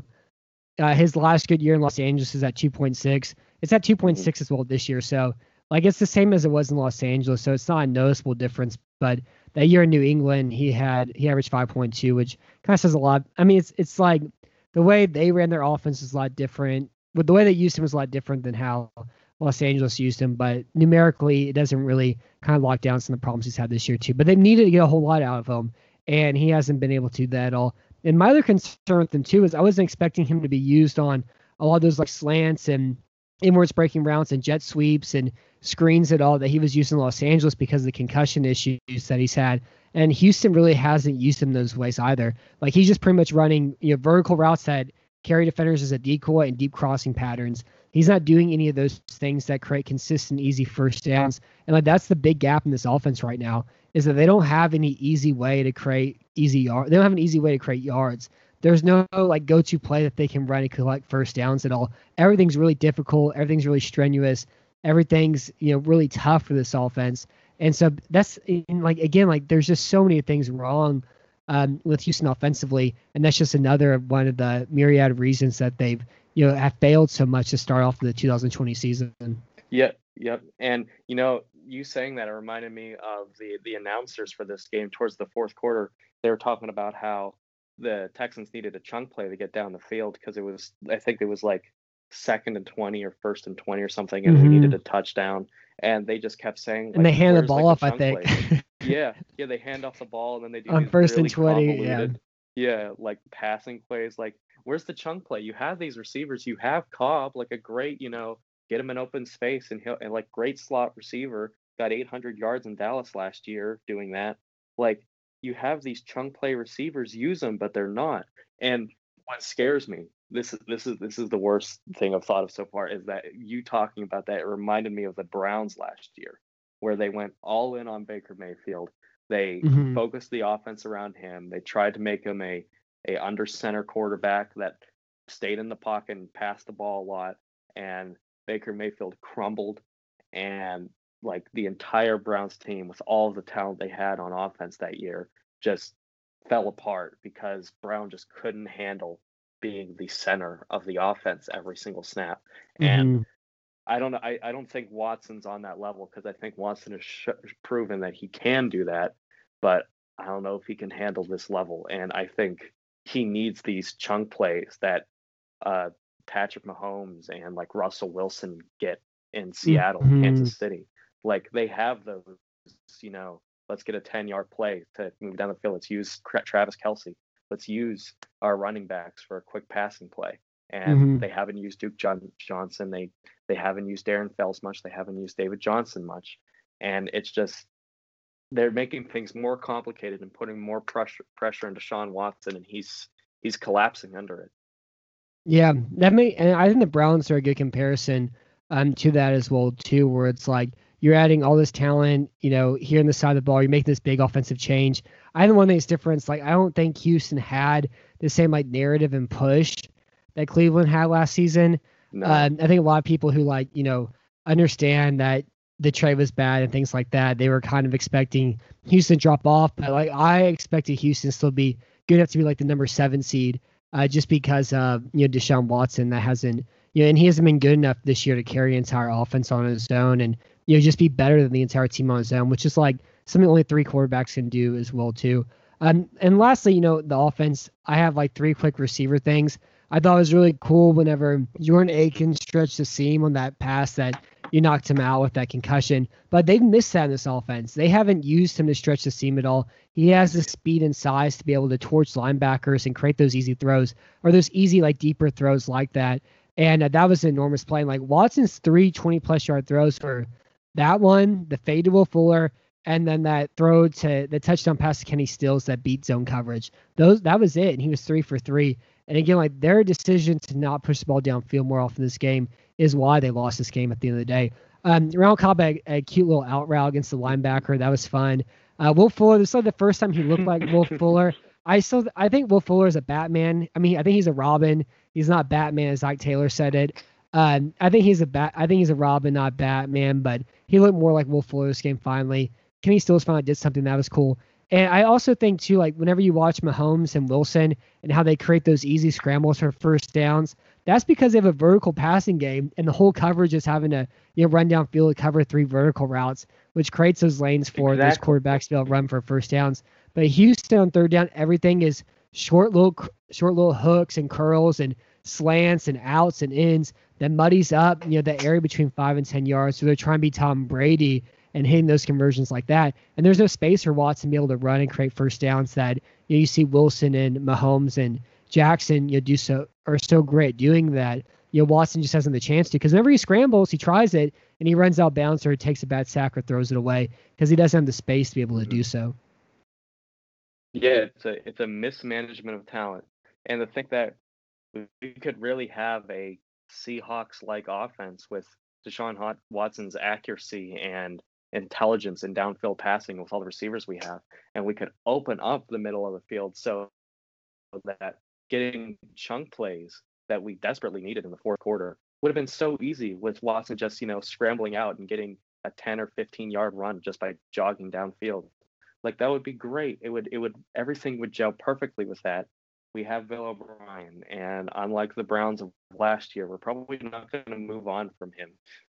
His last good year in Los Angeles is at 2.6. It's at 2.6 as well this year. So like it's the same as it was in Los Angeles. So it's not a noticeable difference. But that year in New England, he averaged 5.2, which kind of says a lot. I mean, it's like the way they ran their offense is a lot different. But the way they used him was a lot different than how Los Angeles used him. But numerically, it doesn't really kind of lock down some of the problems he's had this year too. But they needed to get a whole lot out of him, and he hasn't been able to do that at all. And my other concern with him too is I wasn't expecting him to be used on a lot of those like slants and inwards breaking routes and jet sweeps and screens at all that he was used in Los Angeles because of the concussion issues that he's had. And Houston really hasn't used him those ways either. Like he's just pretty much running vertical routes that carry defenders as a decoy and deep crossing patterns. He's not doing any of those things that create consistent, easy first downs. And like that's the big gap in this offense right now is that they don't have any easy way to create easy yards. They don't have an easy way to create yards. There's no like go-to play that they can run and collect first downs at all. Everything's really difficult. Everything's really strenuous. Everything's really tough for this offense. And so that's like there's just so many things wrong with Houston offensively, and that's just another one of the myriad of reasons that they've have failed so much to start off the 2020 season. Yep. And you saying that, it reminded me of the announcers for this game towards the fourth quarter. They were talking about how the Texans needed a chunk play to get down the field because I think it was like 2nd and 20 or 1st and 20 or something, and we needed a touchdown. And they just kept saying, and they hand the ball off, I think. yeah, they hand off the ball, and then they do on 1st and 20. Yeah, like passing plays. Like, where's the chunk play? You have these receivers. You have Cobb, like a great, get him in open space, and like great slot receiver, got 800 yards in Dallas last year doing that. Like, you have these chunk play receivers, use them, but they're not. And what scares me, this is the worst thing I've thought of so far, is that you talking about that, it reminded me of the Browns last year, where they went all in on Baker Mayfield. They focused the offense around him. They tried to make him a under center quarterback that stayed in the pocket and passed the ball a lot. And Baker Mayfield crumbled, and like the entire Browns team with all of the talent they had on offense that year just fell apart because Brown just couldn't handle being the center of the offense every single snap. And I don't know. I don't think Watson's on that level, because I think Watson has proven that he can do that, but I don't know if he can handle this level. And I think he needs these chunk plays that Patrick Mahomes and like Russell Wilson get in Seattle, Kansas City. Like they have those, let's get a 10-yard play to move down the field. Let's use Travis Kelce. Let's use our running backs for a quick passing play. And they haven't used Duke Johnson. They haven't used Darren Fells much. They haven't used David Johnson much. And it's just, they're making things more complicated and putting more pressure into Deshaun Watson, and he's collapsing under it. Yeah, and I think the Browns are a good comparison to that as well too, where it's like you're adding all this talent, here on the side of the ball. You're making this big offensive change. I don't want things difference. Like, I don't think Houston had the same like narrative and push that Cleveland had last season. No. I think a lot of people who understand that the trade was bad and things like that, they were kind of expecting Houston drop off, but like I expected Houston still be good enough to be like the number 7 seed, just because of Deshaun Watson that hasn't and he hasn't been good enough this year to carry the entire offense on his own and just be better than the entire team on his own, which is like something only 3 quarterbacks can do as well too. And lastly, the offense, I have like 3 quick receiver things. I thought it was really cool whenever Jordan Akins stretched the seam on that pass that you knocked him out with that concussion. But they've missed that in this offense. They haven't used him to stretch the seam at all. He has the speed and size to be able to torch linebackers and create those easy throws or those easy, like deeper throws like that. And that was an enormous play. And, like Watson's 3 20-plus yard throws for that one, the fade to Will Fuller, and then that throw to the touchdown pass to Kenny Stills that beat zone coverage. That was it. And he was 3 for 3. And again, like their decision to not push the ball downfield more often this game is why they lost this game at the end of the day. Randall Cobb had a cute little out route against the linebacker. That was fun. Will Fuller, this is like the first time he looked like Will Fuller. I think Will Fuller is a Batman. I mean, I think he's a Robin. He's not Batman, as Ike Taylor said it. I think he's a Robin, not Batman, but he looked more like Will Fuller this game finally. Kenny Stills finally did something that was cool. And I also think too, like whenever you watch Mahomes and Wilson and how they create those easy scrambles for first downs, that's because they have a vertical passing game and the whole coverage is having to run downfield and cover 3 vertical routes, which creates those lanes for those quarterbacks to be able to run for first downs. But Houston on third down, everything is short little hooks and curls and slants and outs and ins that muddies up the area between 5 and 10 yards. So they're trying to be Tom Brady and hitting those conversions like that. And there's no space for Watson to be able to run and create first downs that you see Wilson and Mahomes and Jackson are so great doing that. Watson just hasn't the chance to, because whenever he scrambles, he tries it and he runs out bounds or he takes a bad sack or throws it away because he doesn't have the space to be able to do so. Yeah, it's a mismanagement of talent. And to think that we could really have a Seahawks-like offense with Deshaun Watson's accuracy and intelligence and downfield passing with all the receivers we have, and we could open up the middle of the field so that getting chunk plays that we desperately needed in the fourth quarter would have been so easy with Watson just scrambling out and getting a 10 or 15 yard run just by jogging downfield. Like that would be great. It would everything would gel perfectly with that. We have Bill O'Brien, and unlike the Browns of last year, we're probably not going to move on from him.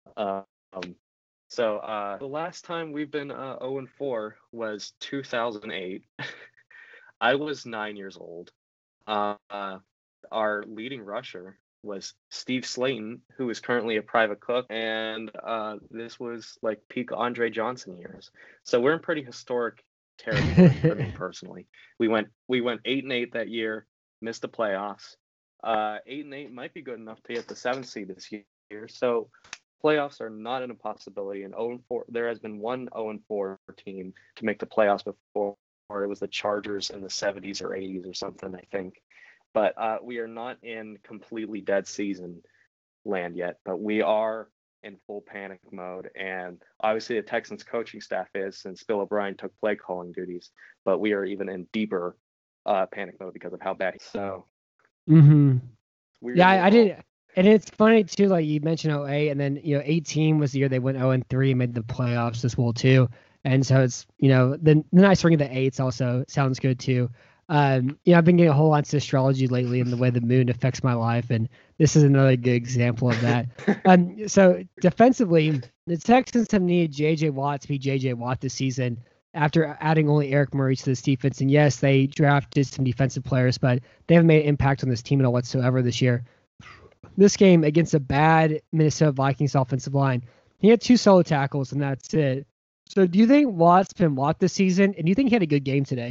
So the last time we've been 0-4 was 2008. I was 9 years old. Our leading rusher was Steve Slayton, who is currently a private cook, and this was like peak Andre Johnson years. So we're in pretty historic territory for me personally. We went 8-8 that year, missed the playoffs. 8-8 might be good enough to get the 7th seed this year. So playoffs are not an impossibility. And 0-4, there has been one 0-4 team to make the playoffs before. Or it was the Chargers in the 70s or 80s or something, I think. But we are not in completely dead season land yet, but we are in full panic mode. And obviously the Texans coaching staff is, since Bill O'Brien took play calling duties, but we are even in deeper panic mode because of how bad he's so. Yeah, I did. And it's funny too, like you mentioned 08, and then 18 was the year they went 0-3 and made the playoffs as well too. And so it's the nice ring of the 8s also sounds good too. I've been getting a whole lot into astrology lately and the way the moon affects my life, and this is another good example of that. So defensively, the Texans have needed J.J. Watt to be J.J. Watt this season after adding only Eric Murray to this defense. And yes, they drafted some defensive players, but they haven't made an impact on this team at all whatsoever this year. This game against a bad Minnesota Vikings offensive line, he had 2 solo tackles, and that's it. So do you think Watt's been Watt this season, and do you think he had a good game today?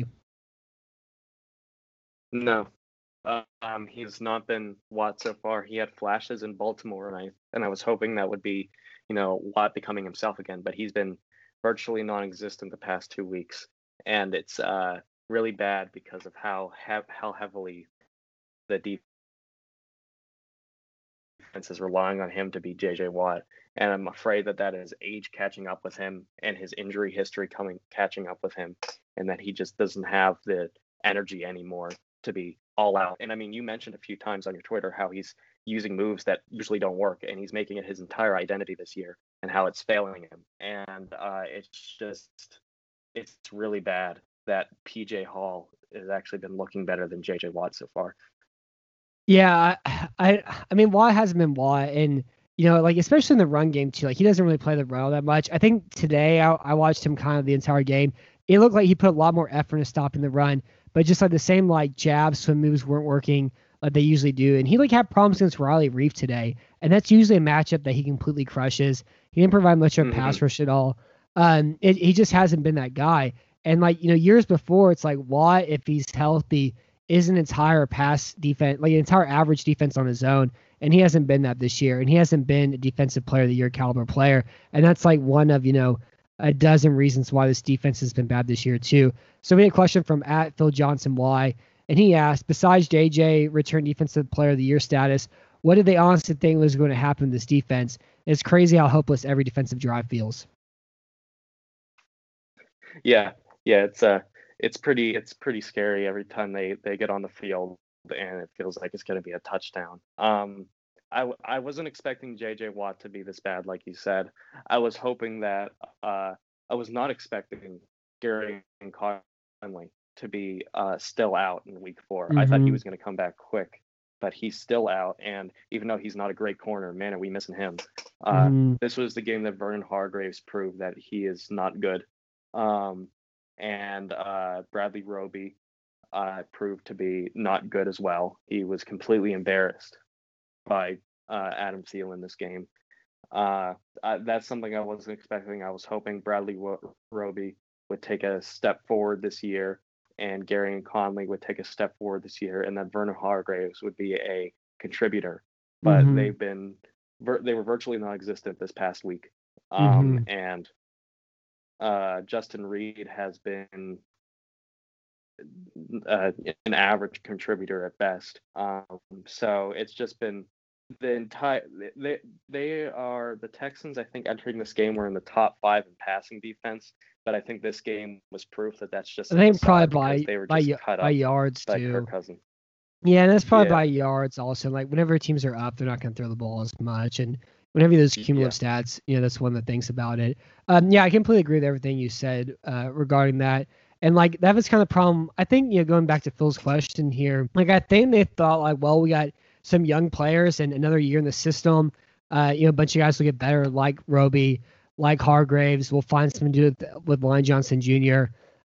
No. He's not been Watt so far. He had flashes in Baltimore, and I was hoping that would be, Watt becoming himself again, but he's been virtually non-existent the past 2 weeks, and it's really bad because of how heavily the is relying on him to be JJ Watt. And I'm afraid that is age catching up with him and his injury history catching up with him, and that he just doesn't have the energy anymore to be all out. And I mean, you mentioned a few times on your Twitter how he's using moves that usually don't work, and he's making it his entire identity this year, and how it's failing him. And it's really bad that PJ Hall has actually been looking better than JJ Watt so far. Yeah, I mean, Watt hasn't been Watt, and like especially in the run game too. Like he doesn't really play the run all that much. I think today I watched him kind of the entire game. It looked like he put a lot more effort into stopping the run, but just like the same like jab swim moves weren't working like they usually do. And he like had problems against Riley Reef today, and that's usually a matchup that he completely crushes. He didn't provide much of a pass rush at all. He just hasn't been that guy. And like years before, it's like Watt, if he's healthy, is an entire pass defense, like an entire average defense on his own. And he hasn't been that this year. And he hasn't been a defensive player of the year caliber player. And that's like one of, a dozen reasons why this defense has been bad this year too. So we had a question from @PhilJohnsonY, and he asked, besides JJ return defensive player of the year status, what did they honestly think was going to happen to this defense? It's crazy how hopeless every defensive drive feels. Yeah, it's pretty scary every time they get on the field, and it feels like it's going to be a touchdown. I wasn't expecting JJ Watt to be this bad, like you said. I was hoping that I was not expecting Gary and Conley to be still out in week 4. I thought he was going to come back quick, but he's still out. And even though he's not a great corner, man, are we missing him? This was the game that Vernon Hargreaves proved that he is not good. And Bradley Roby proved to be not good as well. He was completely embarrassed by Adam Thielen this game. That's something I wasn't expecting. I was hoping Bradley Roby would take a step forward this year, and Gary and Conley would take a step forward this year, and that Vernon Hargreaves would be a contributor. But they were virtually non-existent this past week. And Justin Reed has been an average contributor at best. So it's just been the entire the Texans, I think, entering this game were in the top 5 in passing defense, but I think this game was proof that that's just I think probably by yards by too. Kirk Cousins. Yeah, and that's probably by yards also. Like whenever teams are up, they're not going to throw the ball as much, and whenever those cumulative stats, that's one of the things about it. I completely agree with everything you said regarding that. And like that was kind of the problem. I think going back to Phil's question here, like I think they thought like, well, we got some young players and another year in the system. A bunch of guys will get better, like Roby, like Hargreaves. We'll find something to do with Lyon Johnson Jr.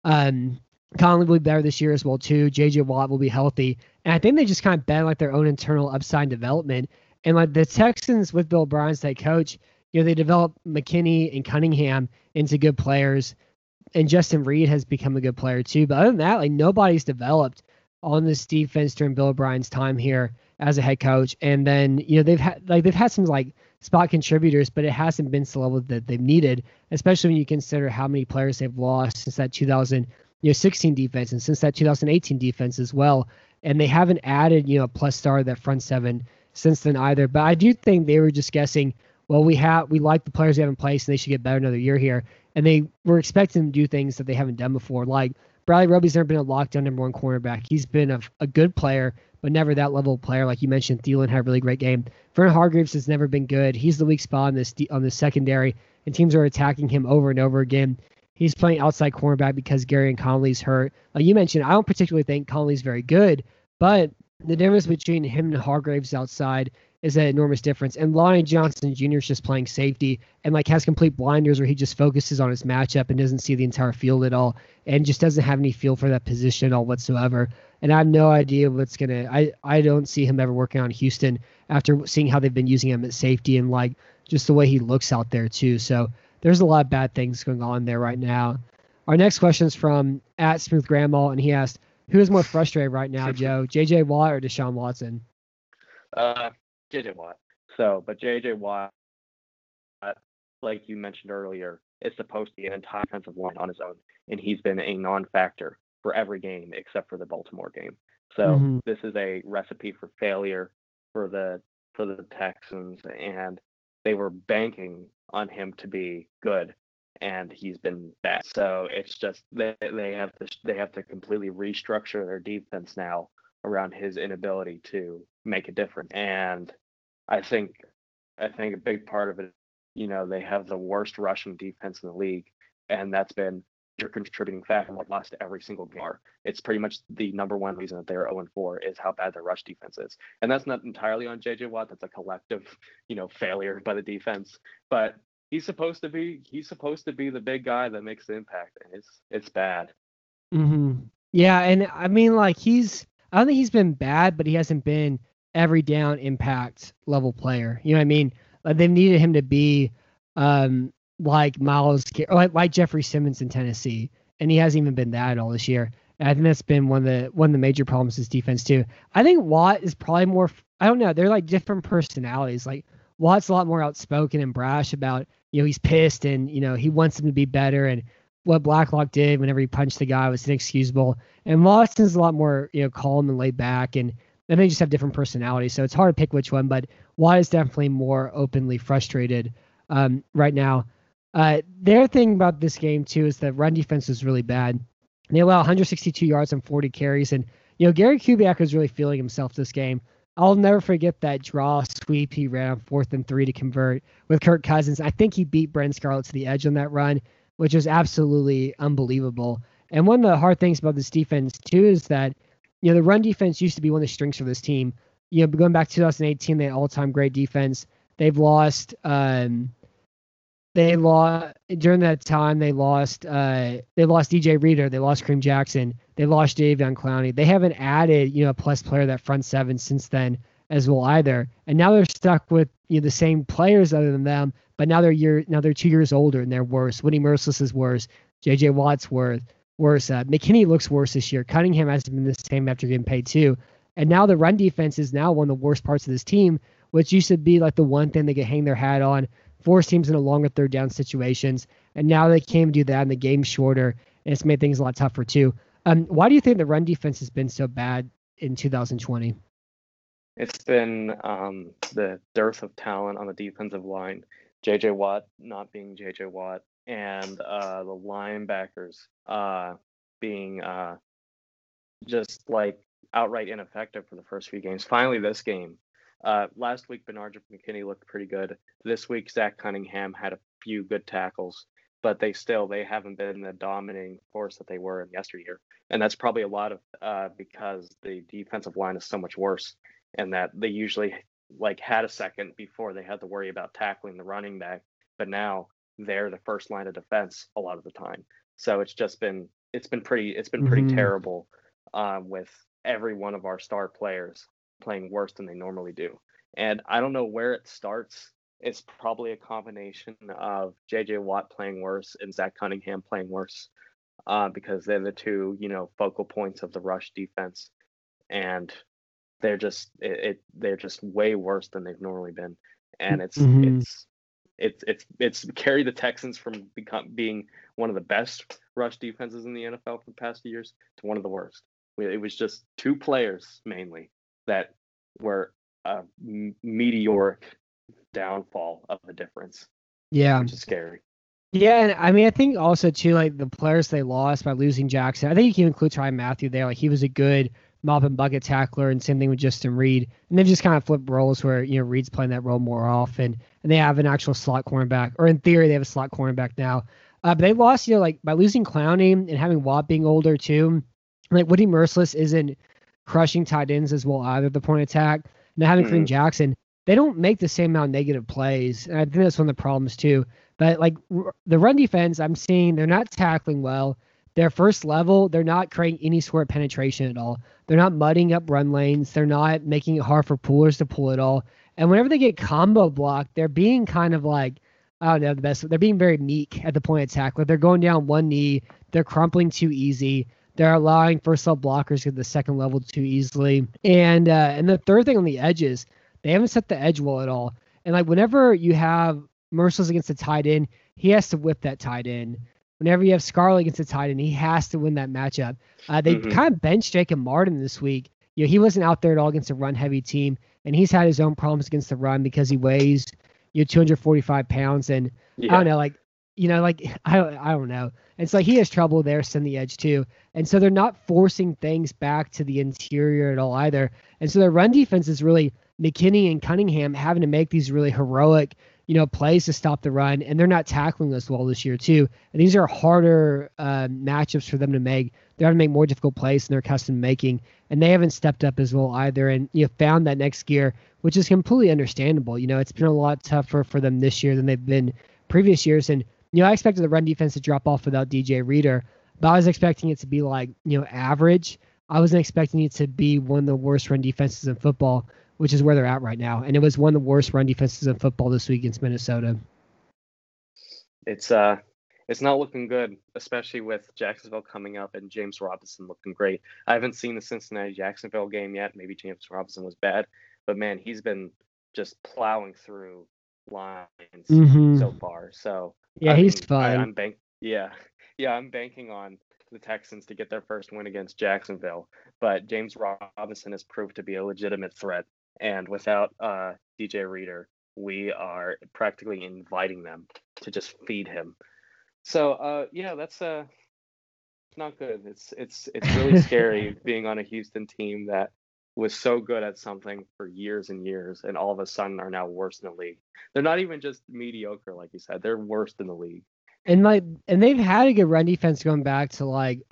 Conley will be better this year as well too. JJ Watt will be healthy, and I think they just kind of bet like their own internal upside development. And like the Texans with Bill O'Brien's head coach, they developed McKinney and Cunningham into good players, and Justin Reed has become a good player too. But other than that, like nobody's developed on this defense during Bill O'Brien's time here as a head coach. And then they've had some like spot contributors, but it hasn't been to the level that they've needed, especially when you consider how many players they've lost since that 2016 defense and since that 2018 defense as well. And they haven't added a plus star to that front seven since then either. But I do think they were just guessing, well, we like the players we have in place and they should get better another year here. And they were expecting them to do things that they haven't done before. Like Bradley Roby's never been a lockdown number 1 cornerback. He's been a good player, but never that level of player. Like you mentioned, Thielen had a really great game. Vernon Hargreaves has never been good. He's the weak spot on the secondary, and teams are attacking him over and over again. He's playing outside cornerback because Gary and Conley's hurt. Like you mentioned, I don't particularly think Conley's very good, but the difference between him and Hargreaves outside is an enormous difference. And Lyon Johnson Jr. is just playing safety and like has complete blinders where he just focuses on his matchup and doesn't see the entire field at all and just doesn't have any feel for that position at all whatsoever. And I have no idea what's going to – I don't see him ever working on Houston after seeing how they've been using him at safety and like just the way he looks out there too. So there's a lot of bad things going on there right now. Our next question is from @SmoothGrandma, and he asked, who is more frustrated right now, Joe, J.J. Watt or Deshaun Watson? J.J. Watt. But J.J. Watt, like you mentioned earlier, is supposed to be an entire defensive line on his own, and he's been a non-factor for every game except for the Baltimore game. So this is a recipe for failure for the for the Texans, and they were banking on him to be good, and he's been bad. So it's just they have to completely restructure their defense now around his inability to make a difference. And I think a big part of it, they have the worst rushing defense in the league, and that's been your contributing factor in what lost every single game. It's pretty much the number one reason that they're 0-4 is how bad their rush defense is. And that's not entirely on JJ Watt. That's a collective, failure by the defense. But he's supposed to be the big guy that makes the impact, and it's bad. Mm-hmm. Yeah, and I mean, I don't think he's been bad, but he hasn't been every down impact level player. You know what I mean? They've needed him to be like Miles, like Jeffrey Simmons in Tennessee, and he hasn't even been that at all this year. And I think that's been one of the major problems is defense too. I think Watt is probably more. I don't know. They're like different personalities. Like Watt's a lot more outspoken and brash about he's pissed and he wants him to be better, and what Blacklock did whenever he punched the guy was inexcusable. And Watson's a lot more calm and laid back, and they just have different personalities. So it's hard to pick which one, but Watt is definitely more openly frustrated right now. Their thing about this game too is that run defense is really bad. They allow 162 yards and 40 carries, and Gary Kubiak was really feeling himself this game. I'll never forget that draw sweep he ran on 4th and 3 to convert with Kirk Cousins. I think he beat Bren Scarlett to the edge on that run, which was absolutely unbelievable. And one of the hard things about this defense too is that the run defense used to be one of the strengths of this team. Going back to 2018, they had all-time great defense. They've lost. During that time. They lost DJ Reader. They lost Kareem Jackson. They lost Jadeveon Clowney. They haven't added a plus player that front seven since then as well either. And now they're stuck with the same players other than them. But now they're 2 years older and they're worse. Whitney Merciless is worse. JJ Watt's worse. McKinney looks worse this year. Cunningham hasn't been the same after getting paid too. And now the run defense is now one of the worst parts of this team, which used to be like the one thing they could hang their hat on, force teams into longer third down situations. And now they can't do that and the game's shorter, and it's made things a lot tougher too. Why do you think the run defense has been so bad in 2020? It's been the dearth of talent on the defensive line. JJ Watt not being JJ Watt, and the linebackers being just like outright ineffective for the first few games. Finally, this game. Last week, Bernard McKinney looked pretty good. This week, Zach Cunningham had a few good tackles, but they haven't been the dominating force that they were in yesteryear. And that's probably a lot of because the defensive line is so much worse, and that they usually had a second before they had to worry about tackling the running back, but now they're the first line of defense a lot of the time. So it's been pretty terrible with every one of our star players playing worse than they normally do. And I don't know where it starts. It's probably a combination of JJ Watt playing worse and Zach Cunningham playing worse because they're the two, focal points of the rush defense. And they're just way worse than they've normally been. And it's carried the Texans from being one of the best rush defenses in the NFL for the past few years to one of the worst. It was just two players mainly that were a meteoric downfall of the difference. Yeah, which is scary. Yeah, and I mean, I think also too, the players they lost by losing Jackson. I think you can include Tyrann Mathieu there. He was a good mop and bucket tackler, and same thing with Justin Reed. And they've just kind of flipped roles where Reed's playing that role more often, and they have an actual slot cornerback, or in theory they have a slot cornerback now. But they lost, by losing Clowney and having Watt being older too. Woody Merciless isn't crushing tight ends as well either. The point attack, and having Kareem Jackson, they don't make the same amount of negative plays, and I think that's one of the problems too. But the run defense, I'm seeing they're not tackling well. Their first level, they're not creating any sort of penetration at all. They're not mudding up run lanes. They're not making it hard for pullers to pull it all. And whenever they get combo blocked, they're being kind of I don't know the best. They're being very meek at the point of attack. They're going down one knee. They're crumpling too easy. They're allowing first level blockers to get the second level too easily. And the third thing on the edges, they haven't set the edge well at all. And whenever you have Merciless against a tight end, he has to whip that tight end. Whenever you have Scarlett against a tight end, he has to win that matchup. They kind of benched Jacob Martin this week, he wasn't out there at all against a run-heavy team, and he's had his own problems against the run because he weighs 245 pounds, and I don't know, I don't know. It's like he has trouble there sending the edge too, and so they're not forcing things back to the interior at all either, and so their run defense is really McKinney and Cunningham having to make these really heroic plays to stop the run, and they're not tackling us well this year too. And these are harder matchups for them to make. They're having to make more difficult plays than they're accustomed to making, and they haven't stepped up as well either. And found that next gear, which is completely understandable. It's been a lot tougher for them this year than they've been previous years. And I expected the run defense to drop off without DJ Reader, but I was expecting it to be like average. I wasn't expecting it to be one of the worst run defenses in football, which is where they're at right now. And it was one of the worst run defenses in football this week against Minnesota. It's not looking good, especially with Jacksonville coming up and James Robinson looking great. I haven't seen the Cincinnati-Jacksonville game yet. Maybe James Robinson was bad, but man, he's been just plowing through lines so far. So yeah, he's fine. I'm banking on the Texans to get their first win against Jacksonville, but James Robinson has proved to be a legitimate threat, and without DJ Reader, we are practically inviting them to just feed him. So that's not good. It's really scary being on a Houston team that was so good at something for years and years, and all of a sudden are now worse in the league. They're not even just mediocre, like you said. They're worse in the league. And they've had a good run defense going back to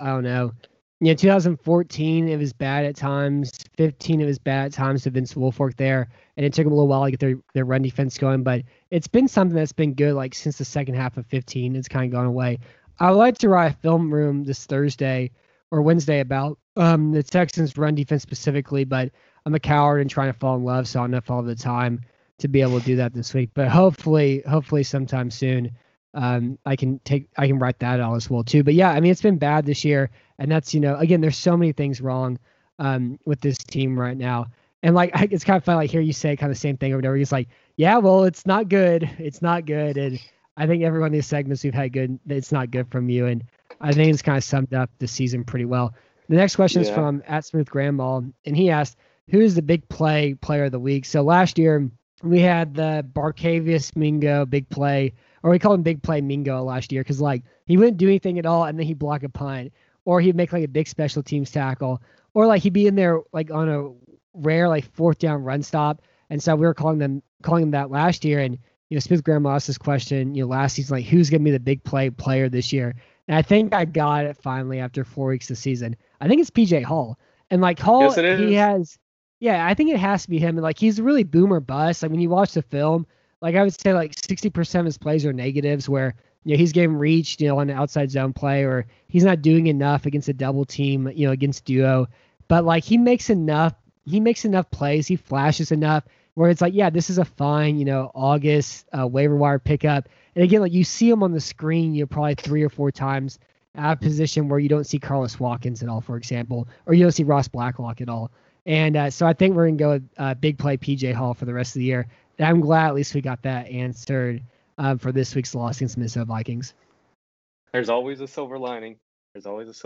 2014 it was bad at times, 15 it was bad at times with Vince Wilfork there, and it took them a little while to get their run defense going, but it's been something that's been good since the second half of 15. It's kind of gone away. I would like to write a film room this Thursday or Wednesday about the Texans run defense specifically, but I'm a coward and trying to fall in love, so I don't have all the time to be able to do that this week. But hopefully sometime soon I can write that out as well too. But yeah, I mean, it's been bad this year, and that's again, there's so many things wrong with this team right now. And it's kind of funny, hear you say kind of the same thing over and over. He's like, yeah, well, it's not good. It's not good. And I think every one of these segments we've had good, it's not good from you. And I think it's kind of summed up the season pretty well. The next question is from @SmoothGrandma, and he asked, who is the big player of the week? So last year we had the Barkevious Mingo big play, or we called him Big Play Mingo last year because he wouldn't do anything at all, and then he'd block a punt, or he'd make a big special teams tackle, or he'd be in there on a rare fourth down run stop. And so we were calling him that last year. And Smith Graham asked this question last season, who's gonna be the big player this year? And I think I got it finally after 4 weeks of the season. I think it's PJ Hall. And Hall, yes, it is. He has, I think it has to be him. And he's really boomer bust. When you watch the film, I would say 60% of his plays are negatives where he's getting reached on the outside zone play, or he's not doing enough against a double team against duo. But he makes enough plays, he flashes enough where it's this is a fine August waiver wire pickup. And again, you see him on the screen probably 3 or 4 times at a position where you don't see Carlos Watkins at all, for example, or you don't see Ross Blacklock at all. And so I think we're going to go with big play PJ Hall for the rest of the year. And I'm glad at least we got that answered for this week's loss against the Minnesota Vikings. There's always a silver lining. Big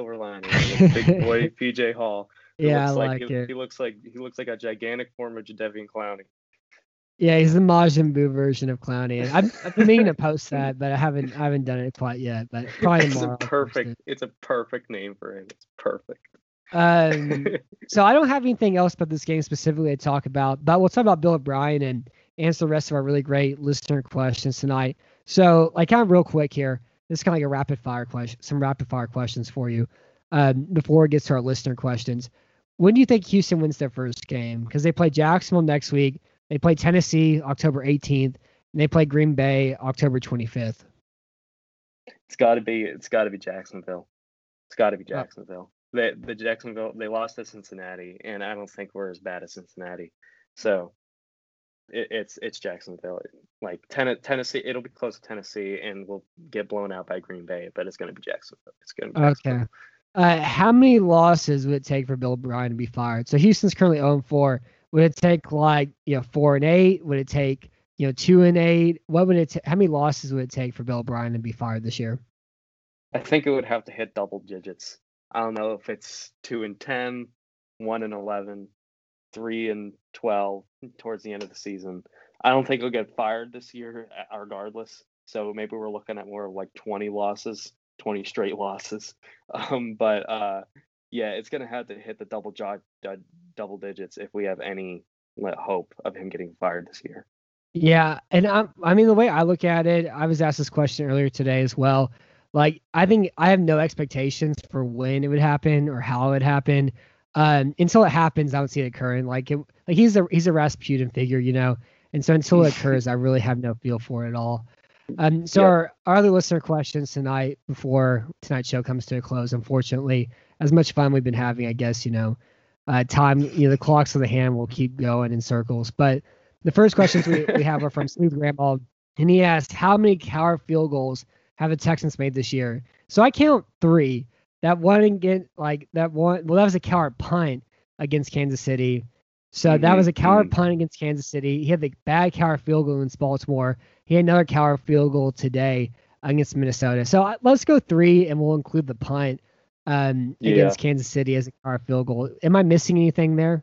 boy PJ Hall. He looks like a gigantic form of Jadeveon Clowney. Yeah, he's the Majin Buu version of Clowney. I've been meaning to post that, but I haven't done it quite yet. But probably tomorrow. It's a perfect name for him. It's perfect. So I don't have anything else about this game specifically to talk about, but we'll talk about Bill O'Brien and answer the rest of our really great listener questions tonight. So kind of real quick here, this is kind of a rapid fire questions for you before it gets to our listener questions. When do you think Houston wins their first game? Because they play Jacksonville next week. They play Tennessee October 18th, and they play Green Bay October 25th. It's got to be Jacksonville. It's got to be Jacksonville. The Jacksonville, they lost to Cincinnati, and I don't think we're as bad as Cincinnati. So it's Jacksonville. Tennessee, it'll be close to Tennessee, and we'll get blown out by Green Bay, but it's going to be Jacksonville. It's going to be Jacksonville. Okay. How many losses would it take for Bill O'Brien to be fired? So Houston's currently 0-4. Would it take 4-8? Would it take 2-8? What would it? How many losses would it take for Bill O'Brien to be fired this year? I think it would have to hit double digits. I don't know if it's 2-10, 1-11, 3-12 towards the end of the season. I don't think he'll get fired this year, regardless. So maybe we're looking at more of like 20 losses, 20 straight losses. But yeah, it's gonna have to hit the double digits if we have any hope of him getting fired this year. Yeah, and I mean, the way I look at it, I was asked this question earlier today as well. Like, I think I have no expectations for when it would happen or how it would happen. Until it happens, I don't see it occurring. Like he's a Rasputin figure, you know, and so until it occurs, I really have no feel for it at all. So our other listener questions tonight, before tonight's show comes to a close, unfortunately, as much fun we've been having, I guess, you know, time, you know, the clocks of the hand will keep going in circles. But the first questions we have are from Smooth Grandma, and he asked, how many Cowher field goals have the Texans made this year? So I count 3. That one against that was a Cowher punt against Kansas City. So that was a Cowher punt against Kansas City. He had the bad Cowher field goal against Baltimore. He had another Cowher field goal today against Minnesota. So let's go 3, and we'll include the punt against Kansas City as a Cowher field goal. Am I missing anything there?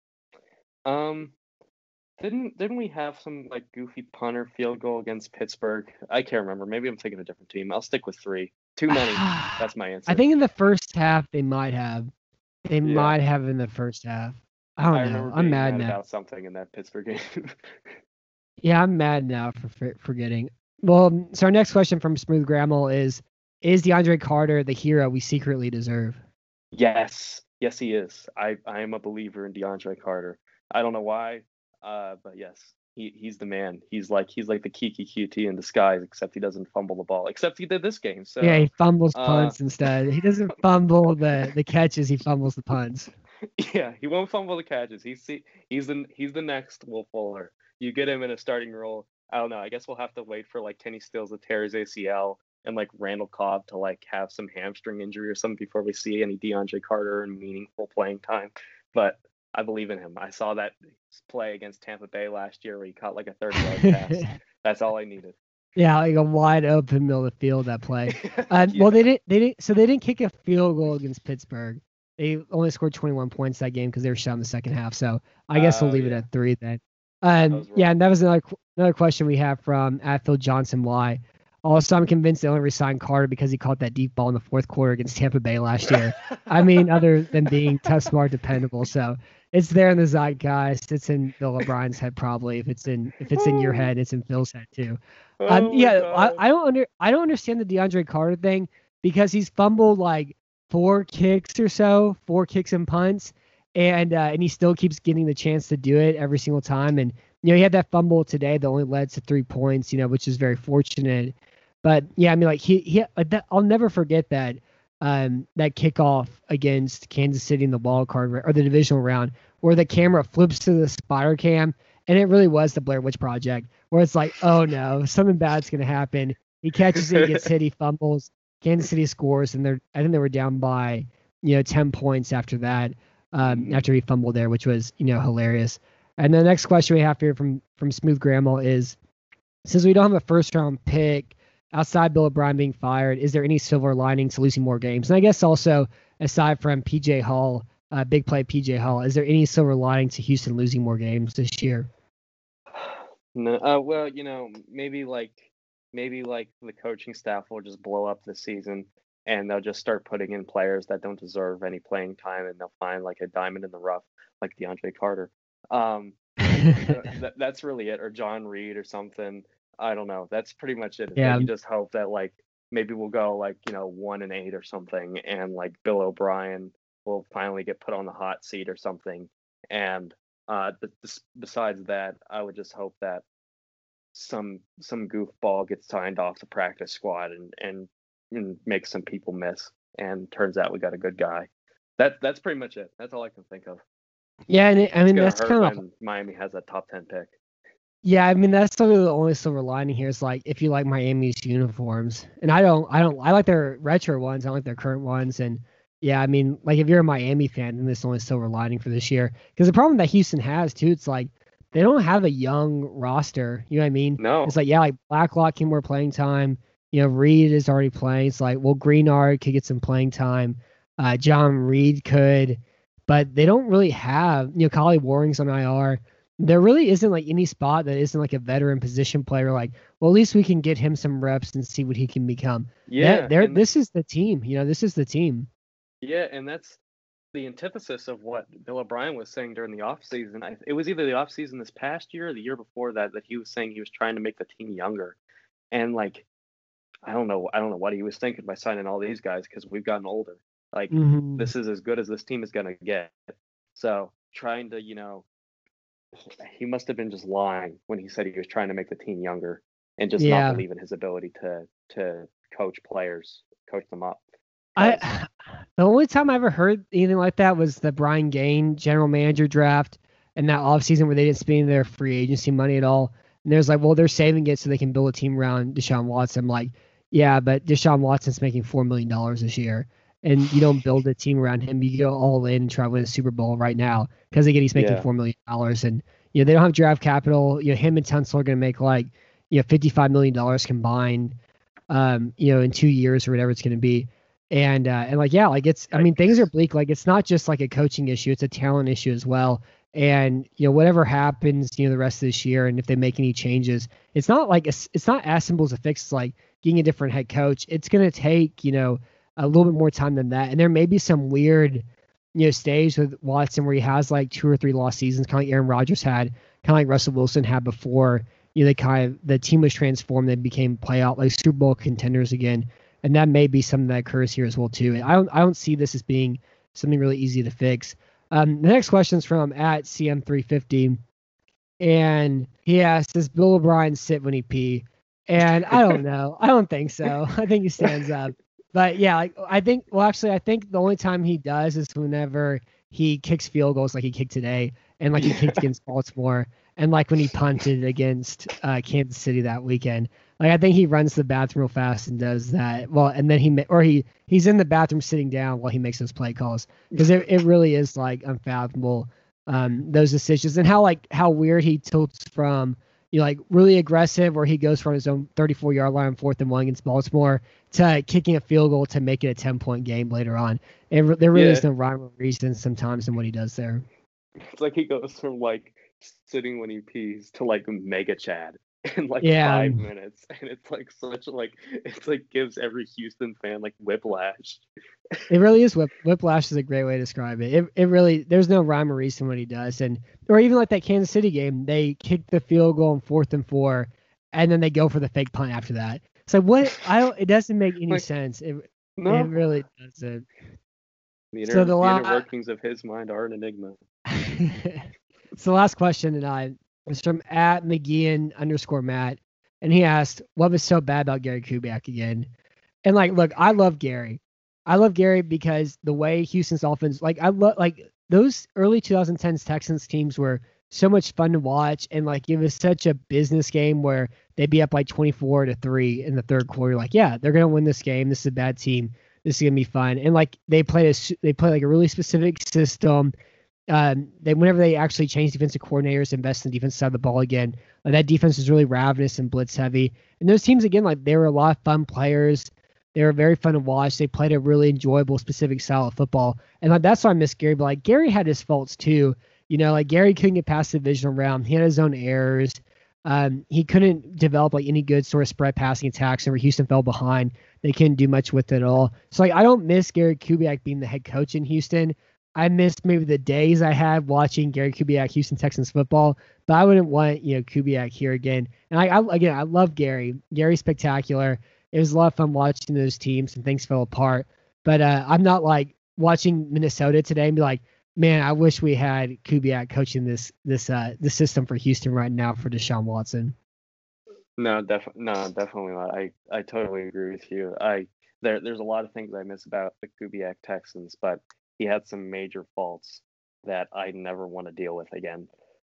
Didn't we have some like goofy punter field goal against Pittsburgh? I can't remember. Maybe I'm thinking of a different team. I'll stick with 3. Too many. That's my answer. I think in the first half they might have. They might have in the first half. I don't know. I'm mad now about something in that Pittsburgh game. Yeah, I'm mad now for forgetting. Well, so our next question from Smooth Grandma is DeAndre Carter the hero we secretly deserve? Yes, he is. I am a believer in DeAndre Carter. I don't know why, but yes, he's the man. He's like the Kiki QT in disguise, except he doesn't fumble the ball. Except he did this game. So yeah, he fumbles punts instead. He doesn't fumble the catches. He fumbles the punts. Yeah, he won't fumble the catches. He's the next Will Fuller. You get him in a starting role. I don't know. I guess we'll have to wait for like Kenny Stills to tear his ACL and like Randall Cobb to like have some hamstring injury or something before we see any DeAndre Carter in meaningful playing time. But I believe in him. I saw that play against Tampa Bay last year where he caught like a 30-yard pass. That's all I needed. Yeah, like a wide open middle of the field, that play. Well, they didn't kick a field goal against Pittsburgh. They only scored 21 points that game because they were shot in the second half. So I guess we'll leave it at 3 then. And that was another question we have from Phil Johnson Y. Also, I'm convinced they only re-signed Carter because he caught that deep ball in the fourth quarter against Tampa Bay last year. I mean, other than being tough, smart, dependable. So it's there in the zeitgeist. It's in Bill O'Brien's head probably. If it's in your head, it's in Phil's head too. I don't understand the DeAndre Carter thing because he's fumbled like 4 kicks or so, 4 kicks and punts. And he still keeps getting the chance to do it every single time. And, you know, he had that fumble today that only led to 3 points, you know, which is very fortunate. But, yeah, I mean, like, I'll never forget that kickoff against Kansas City in the wild card or the divisional round where the camera flips to the spider cam. And it really was the Blair Witch Project where it's like, oh, no, something bad's going to happen. He catches it, he gets hit, he fumbles. Kansas City scores, and I think they were down by, you know, 10 points after that. After he fumbled there, which was, you know, hilarious. And the next question we have here from Smooth Grandma is, since we don't have a first round pick outside Bill O'Brien being fired, is there any silver lining to losing more games? And I guess also, aside from PJ Hall, big play PJ Hall, is there any silver lining to Houston losing more games this year? No, well, you know, maybe like the coaching staff will just blow up this season. And they'll just start putting in players that don't deserve any playing time, and they'll find like a diamond in the rough, like DeAndre Carter. That's really it, or John Reed or something. I don't know. That's pretty much it. Yeah. You just hope that like maybe we'll go like 1-8 or something, and like Bill O'Brien will finally get put on the hot seat or something. And besides that, I would just hope that some goofball gets signed off the practice squad and make some people miss, and turns out we got a good guy. That's pretty much it. That's all I can think of. Yeah, and I mean that's kind of Miami has a top 10 pick. Yeah, I mean that's sort of the only silver lining here is like if you like Miami's uniforms, and I like their retro ones, I like their current ones, and yeah, I mean like if you're a Miami fan, then this is the only silver lining for this year. Because the problem that Houston has too, it's like they don't have a young roster. You know what I mean? No. It's like like Blacklock can more playing time. You know, Reed is already playing. It's like, well, Greenard could get some playing time. John Reed could. but they don't really have, Collie Waring's on IR. There really isn't like any spot that isn't like a veteran position player. Like, well, at least we can get him some reps and see what he can become. Yeah, and This is the team. This is the team. yeah, and that's the antithesis of what Bill O'Brien was saying during the offseason. It was either the offseason this past year or the year before that he was saying he was trying to make the team younger. And like, I don't know what he was thinking by signing all these guys because we've gotten older. Like, this is as good as this team is gonna get. So trying to, he must have been just lying when he said he was trying to make the team younger and just not believe in his ability to coach players, coach them up. The only time I ever heard anything like that was the Brian Gaine general manager draft and that offseason where they didn't spend their free agency money at all. And there's like, well, they're saving it so they can build a team around Deshaun Watson. I'm like, yeah, but Deshaun Watson's making $4 million this year. And you don't build a team around him. You go all in and try to win a Super Bowl right now because again, he's making $4 million. And, they don't have draft capital. Him and Tunsil are going to make like, $55 million combined, in 2 years or whatever it's going to be. And like, yeah, like things are bleak. Like, it's not just like a coaching issue, it's a talent issue as well. And, whatever happens, the rest of this year, and if they make any changes, it's not as simple as a fix. It's like getting a different head coach. It's going to take, a little bit more time than that. And there may be some weird, stage with Watson where he has like 2 or 3 lost seasons, kind of like Aaron Rodgers had, kind of like Russell Wilson had before, the team was transformed. They became playoff, like Super Bowl contenders again. And that may be something that occurs here as well too. And I don't see this as being something really easy to fix. The next question is from at CM350, and he asks, "Does Bill O'Brien sit when he pee?" And I don't know. I don't think so. I think he stands up. But yeah, I think the only time he does is whenever he kicks field goals, like he kicked today, and like he kicked against Baltimore, and like when he punted against Kansas City that weekend. Like, I think he runs to the bathroom real fast and does that. Well, and then he's in the bathroom sitting down while he makes those play calls, because it really is like unfathomable, those decisions, and how weird he tilts from, like really aggressive where he goes from his own 34-yard line on 4th and 1 against Baltimore to kicking a field goal to make it a 10-point game later on. And there really is no rhyme or reason sometimes in what he does there. It's like he goes from like sitting when he pees to like mega Chad in like 5 minutes, and it's like it's like gives every Houston fan like whiplash. It really is whiplash is a great way to describe it. It really, there's no rhyme or reason what he does, or even like that Kansas City game, they kick the field goal on 4th and 4, and then they go for the fake punt after that. So it doesn't make any sense. It really doesn't. The inner workings of his mind are an enigma. So the last question tonight is from at McGeehan_Matt, and he asked, "What was so bad about Gary Kubiak again?" And like, look, I love Gary. I love Gary because the way Houston's offense, those early 2010s Texans teams were so much fun to watch, and like it was such a business game where they'd be up like 24-3 in the third quarter. Like, yeah, they're gonna win this game. This is a bad team. This is gonna be fun. And like they play like a really specific system. Whenever they actually change defensive coordinators, invest in the defensive side of the ball again, that defense is really ravenous and blitz heavy. And those teams, again, like they were a lot of fun players. They were very fun to watch. They played a really enjoyable, specific style of football. And like that's why I miss Gary. But like Gary had his faults too. Like Gary couldn't get past the divisional round. He had his own errors. He couldn't develop like any good sort of spread passing attacks. And where Houston fell behind, they couldn't do much with it at all. So like I don't miss Gary Kubiak being the head coach in Houston. I missed maybe the days I had watching Gary Kubiak Houston Texans football, but I wouldn't want Kubiak here again. And I love Gary. Gary's spectacular. It was a lot of fun watching those teams, and things fell apart. But I'm not like watching Minnesota today and be like, man, I wish we had Kubiak coaching this system for Houston right now for Deshaun Watson. No, definitely not. I totally agree with you. There's a lot of things I miss about the Kubiak Texans, but he had some major faults that I never want to deal with again.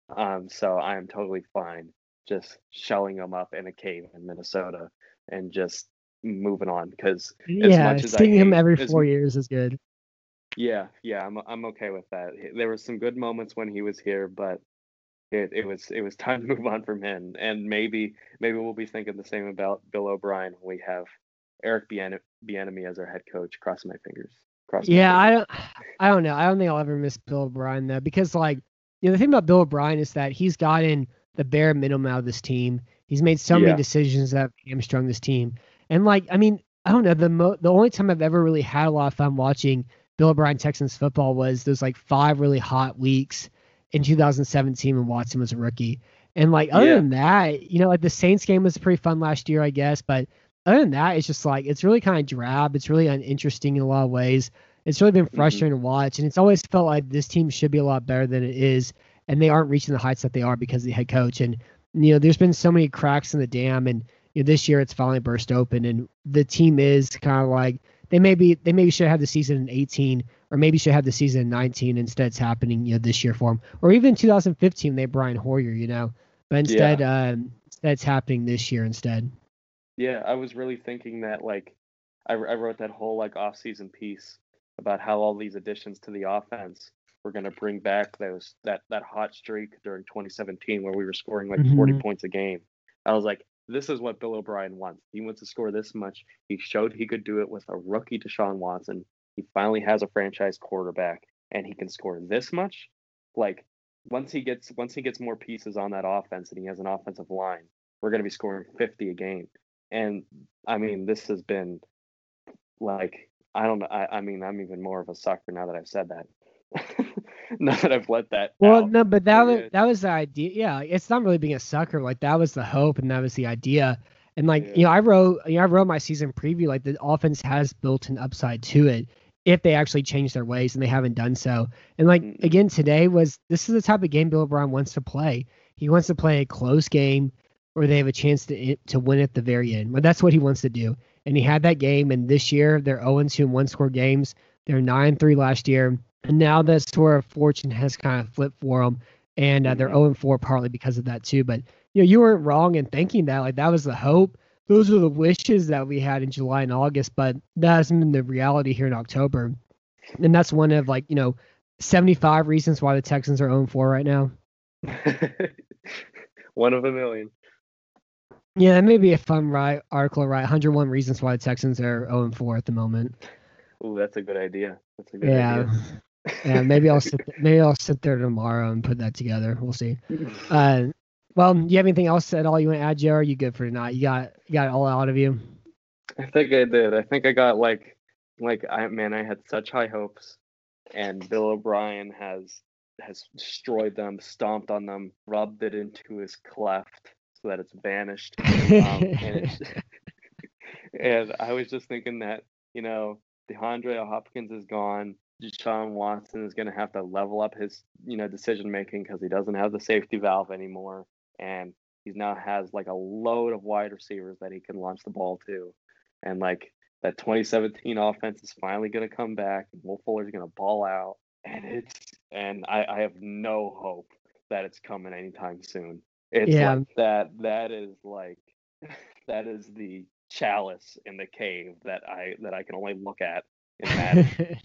So I am totally fine just shelling him up in a cave in Minnesota and just moving on, because as much as seeing him every 4 years is good. Yeah, I'm okay with that. There were some good moments when he was here, but it was time to move on from him. And maybe we'll be thinking the same about Bill O'Brien when we have Eric Bieniemy as our head coach. Crossing my fingers. Cross my Yeah, fingers. I don't know. I don't think I'll ever miss Bill O'Brien though, because like, the thing about Bill O'Brien is that he's gotten the bare minimum out of this team. He's made so many Yeah. decisions that have hamstrung this team, and like, I mean, I don't know. The only time I've ever really had a lot of fun watching Bill O'Brien Texans football was those like 5 really hot weeks in 2017 when Watson was a rookie. And like, other Yeah. than that, like the Saints game was pretty fun last year, I guess, but other than that, it's just like it's really kind of drab. It's really uninteresting in a lot of ways. It's really been Hmm. frustrating to watch, and it's always felt like this team should be a lot better than it is, and they aren't reaching the heights that they are because of the head coach. And there's been so many cracks in the dam, and this year it's finally burst open, and the team is kind of like they maybe should have the season in 18, or maybe should have the season in 19. Instead, it's happening this year for them, or even 2015 they had Brian Hoyer, but instead, Yeah. instead it's happening this year instead. Yeah. I was really thinking that like I wrote that whole like off-season piece about how all these additions to the offense were going to bring back that hot streak during 2017 where we were scoring like 40 Hmm. points a game. I was like, this is what Bill O'Brien wants. He wants to score this much. He showed he could do it with a rookie Deshaun Watson. He finally has a franchise quarterback and he can score this much. Like once he gets more pieces on that offense and he has an offensive line, we're going to be scoring 50 a game. And I mean, this has been like I don't know. I mean, I'm even more of a sucker now that I've said that. Now that I've let that Well, out. no, but But that was the idea. Yeah, it's not really being a sucker. Like that was the hope, and that was the idea. And like yeah. I wrote my season preview. Like the offense has built an upside to it if they actually change their ways, and they haven't done so. And like Mm-mm. again today this is the type of game Bill O'Brien wants to play. He wants to play a close game where they have a chance to win at the very end. But that's what he wants to do. And he had that game. And this year they're 0-2 in one-score games. They're 9-3 last year. And now that's where fortune has kind of flipped for them, and they're Mm-hmm. 0-4 partly because of that too. But you weren't wrong in thinking that. Like that was the hope. Those are the wishes that we had in July and August, but that hasn't been the reality here in October. And that's one of 75 reasons why the Texans are 0-4 right now. One of a million. Yeah, that may be a fun article, right? 101 reasons why the Texans are 0-4 at the moment. Ooh, that's a good idea. That's a good Yeah. idea. Yeah, maybe I'll sit there tomorrow and put that together. We'll see. Well, do you have anything else at all you want to add, Joe? Or are you good for tonight? You got it all out of you. I think I did. I think I got I had such high hopes, and Bill O'Brien has destroyed them, stomped on them, rubbed it into his cleft so that it's vanished. And I was just thinking that, DeAndre Hopkins is gone. Deshaun Watson is going to have to level up his, decision making because he doesn't have the safety valve anymore. And he now has like a load of wide receivers that he can launch the ball to. And like that 2017 offense is finally going to come back. And Will Fuller's going to ball out. And I have no hope that it's coming anytime soon. It's Yeah. like that is like that is the chalice in the cave that I can only look at in Madden.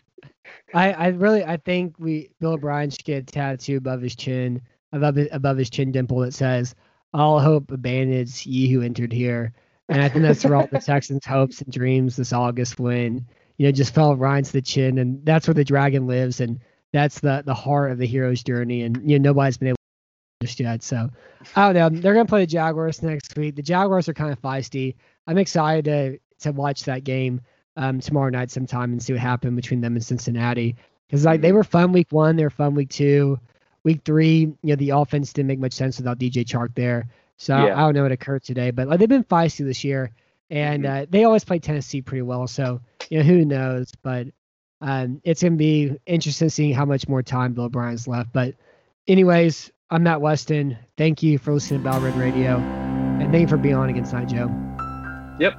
I think Bill O'Brien should get a tattoo above his chin, above his chin dimple that says, "All hope abandons ye who entered here." And I think that's where all the Texans' hopes and dreams this August when just fell right to the chin, and that's where the dragon lives, and that's the heart of the hero's journey, and nobody's been able to just yet. So I don't know. They're gonna play the Jaguars next week. The Jaguars are kind of feisty. I'm excited to watch that game tomorrow night sometime and see what happened between them and Cincinnati. Because they were fun week 1, they were fun week 2, week 3. The offense didn't make much sense without DJ Chark there. So Yeah. I don't know what occurred today, but they've been feisty this year, and they always play Tennessee pretty well. So who knows? But it's gonna be interesting seeing how much more time Bill O'Brien's left. But anyways, I'm Matt Weston. Thank you for listening to Battle Red Radio, and thank you for being on again tonight, Joe. Yep.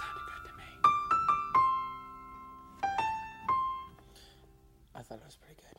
I thought it was pretty good.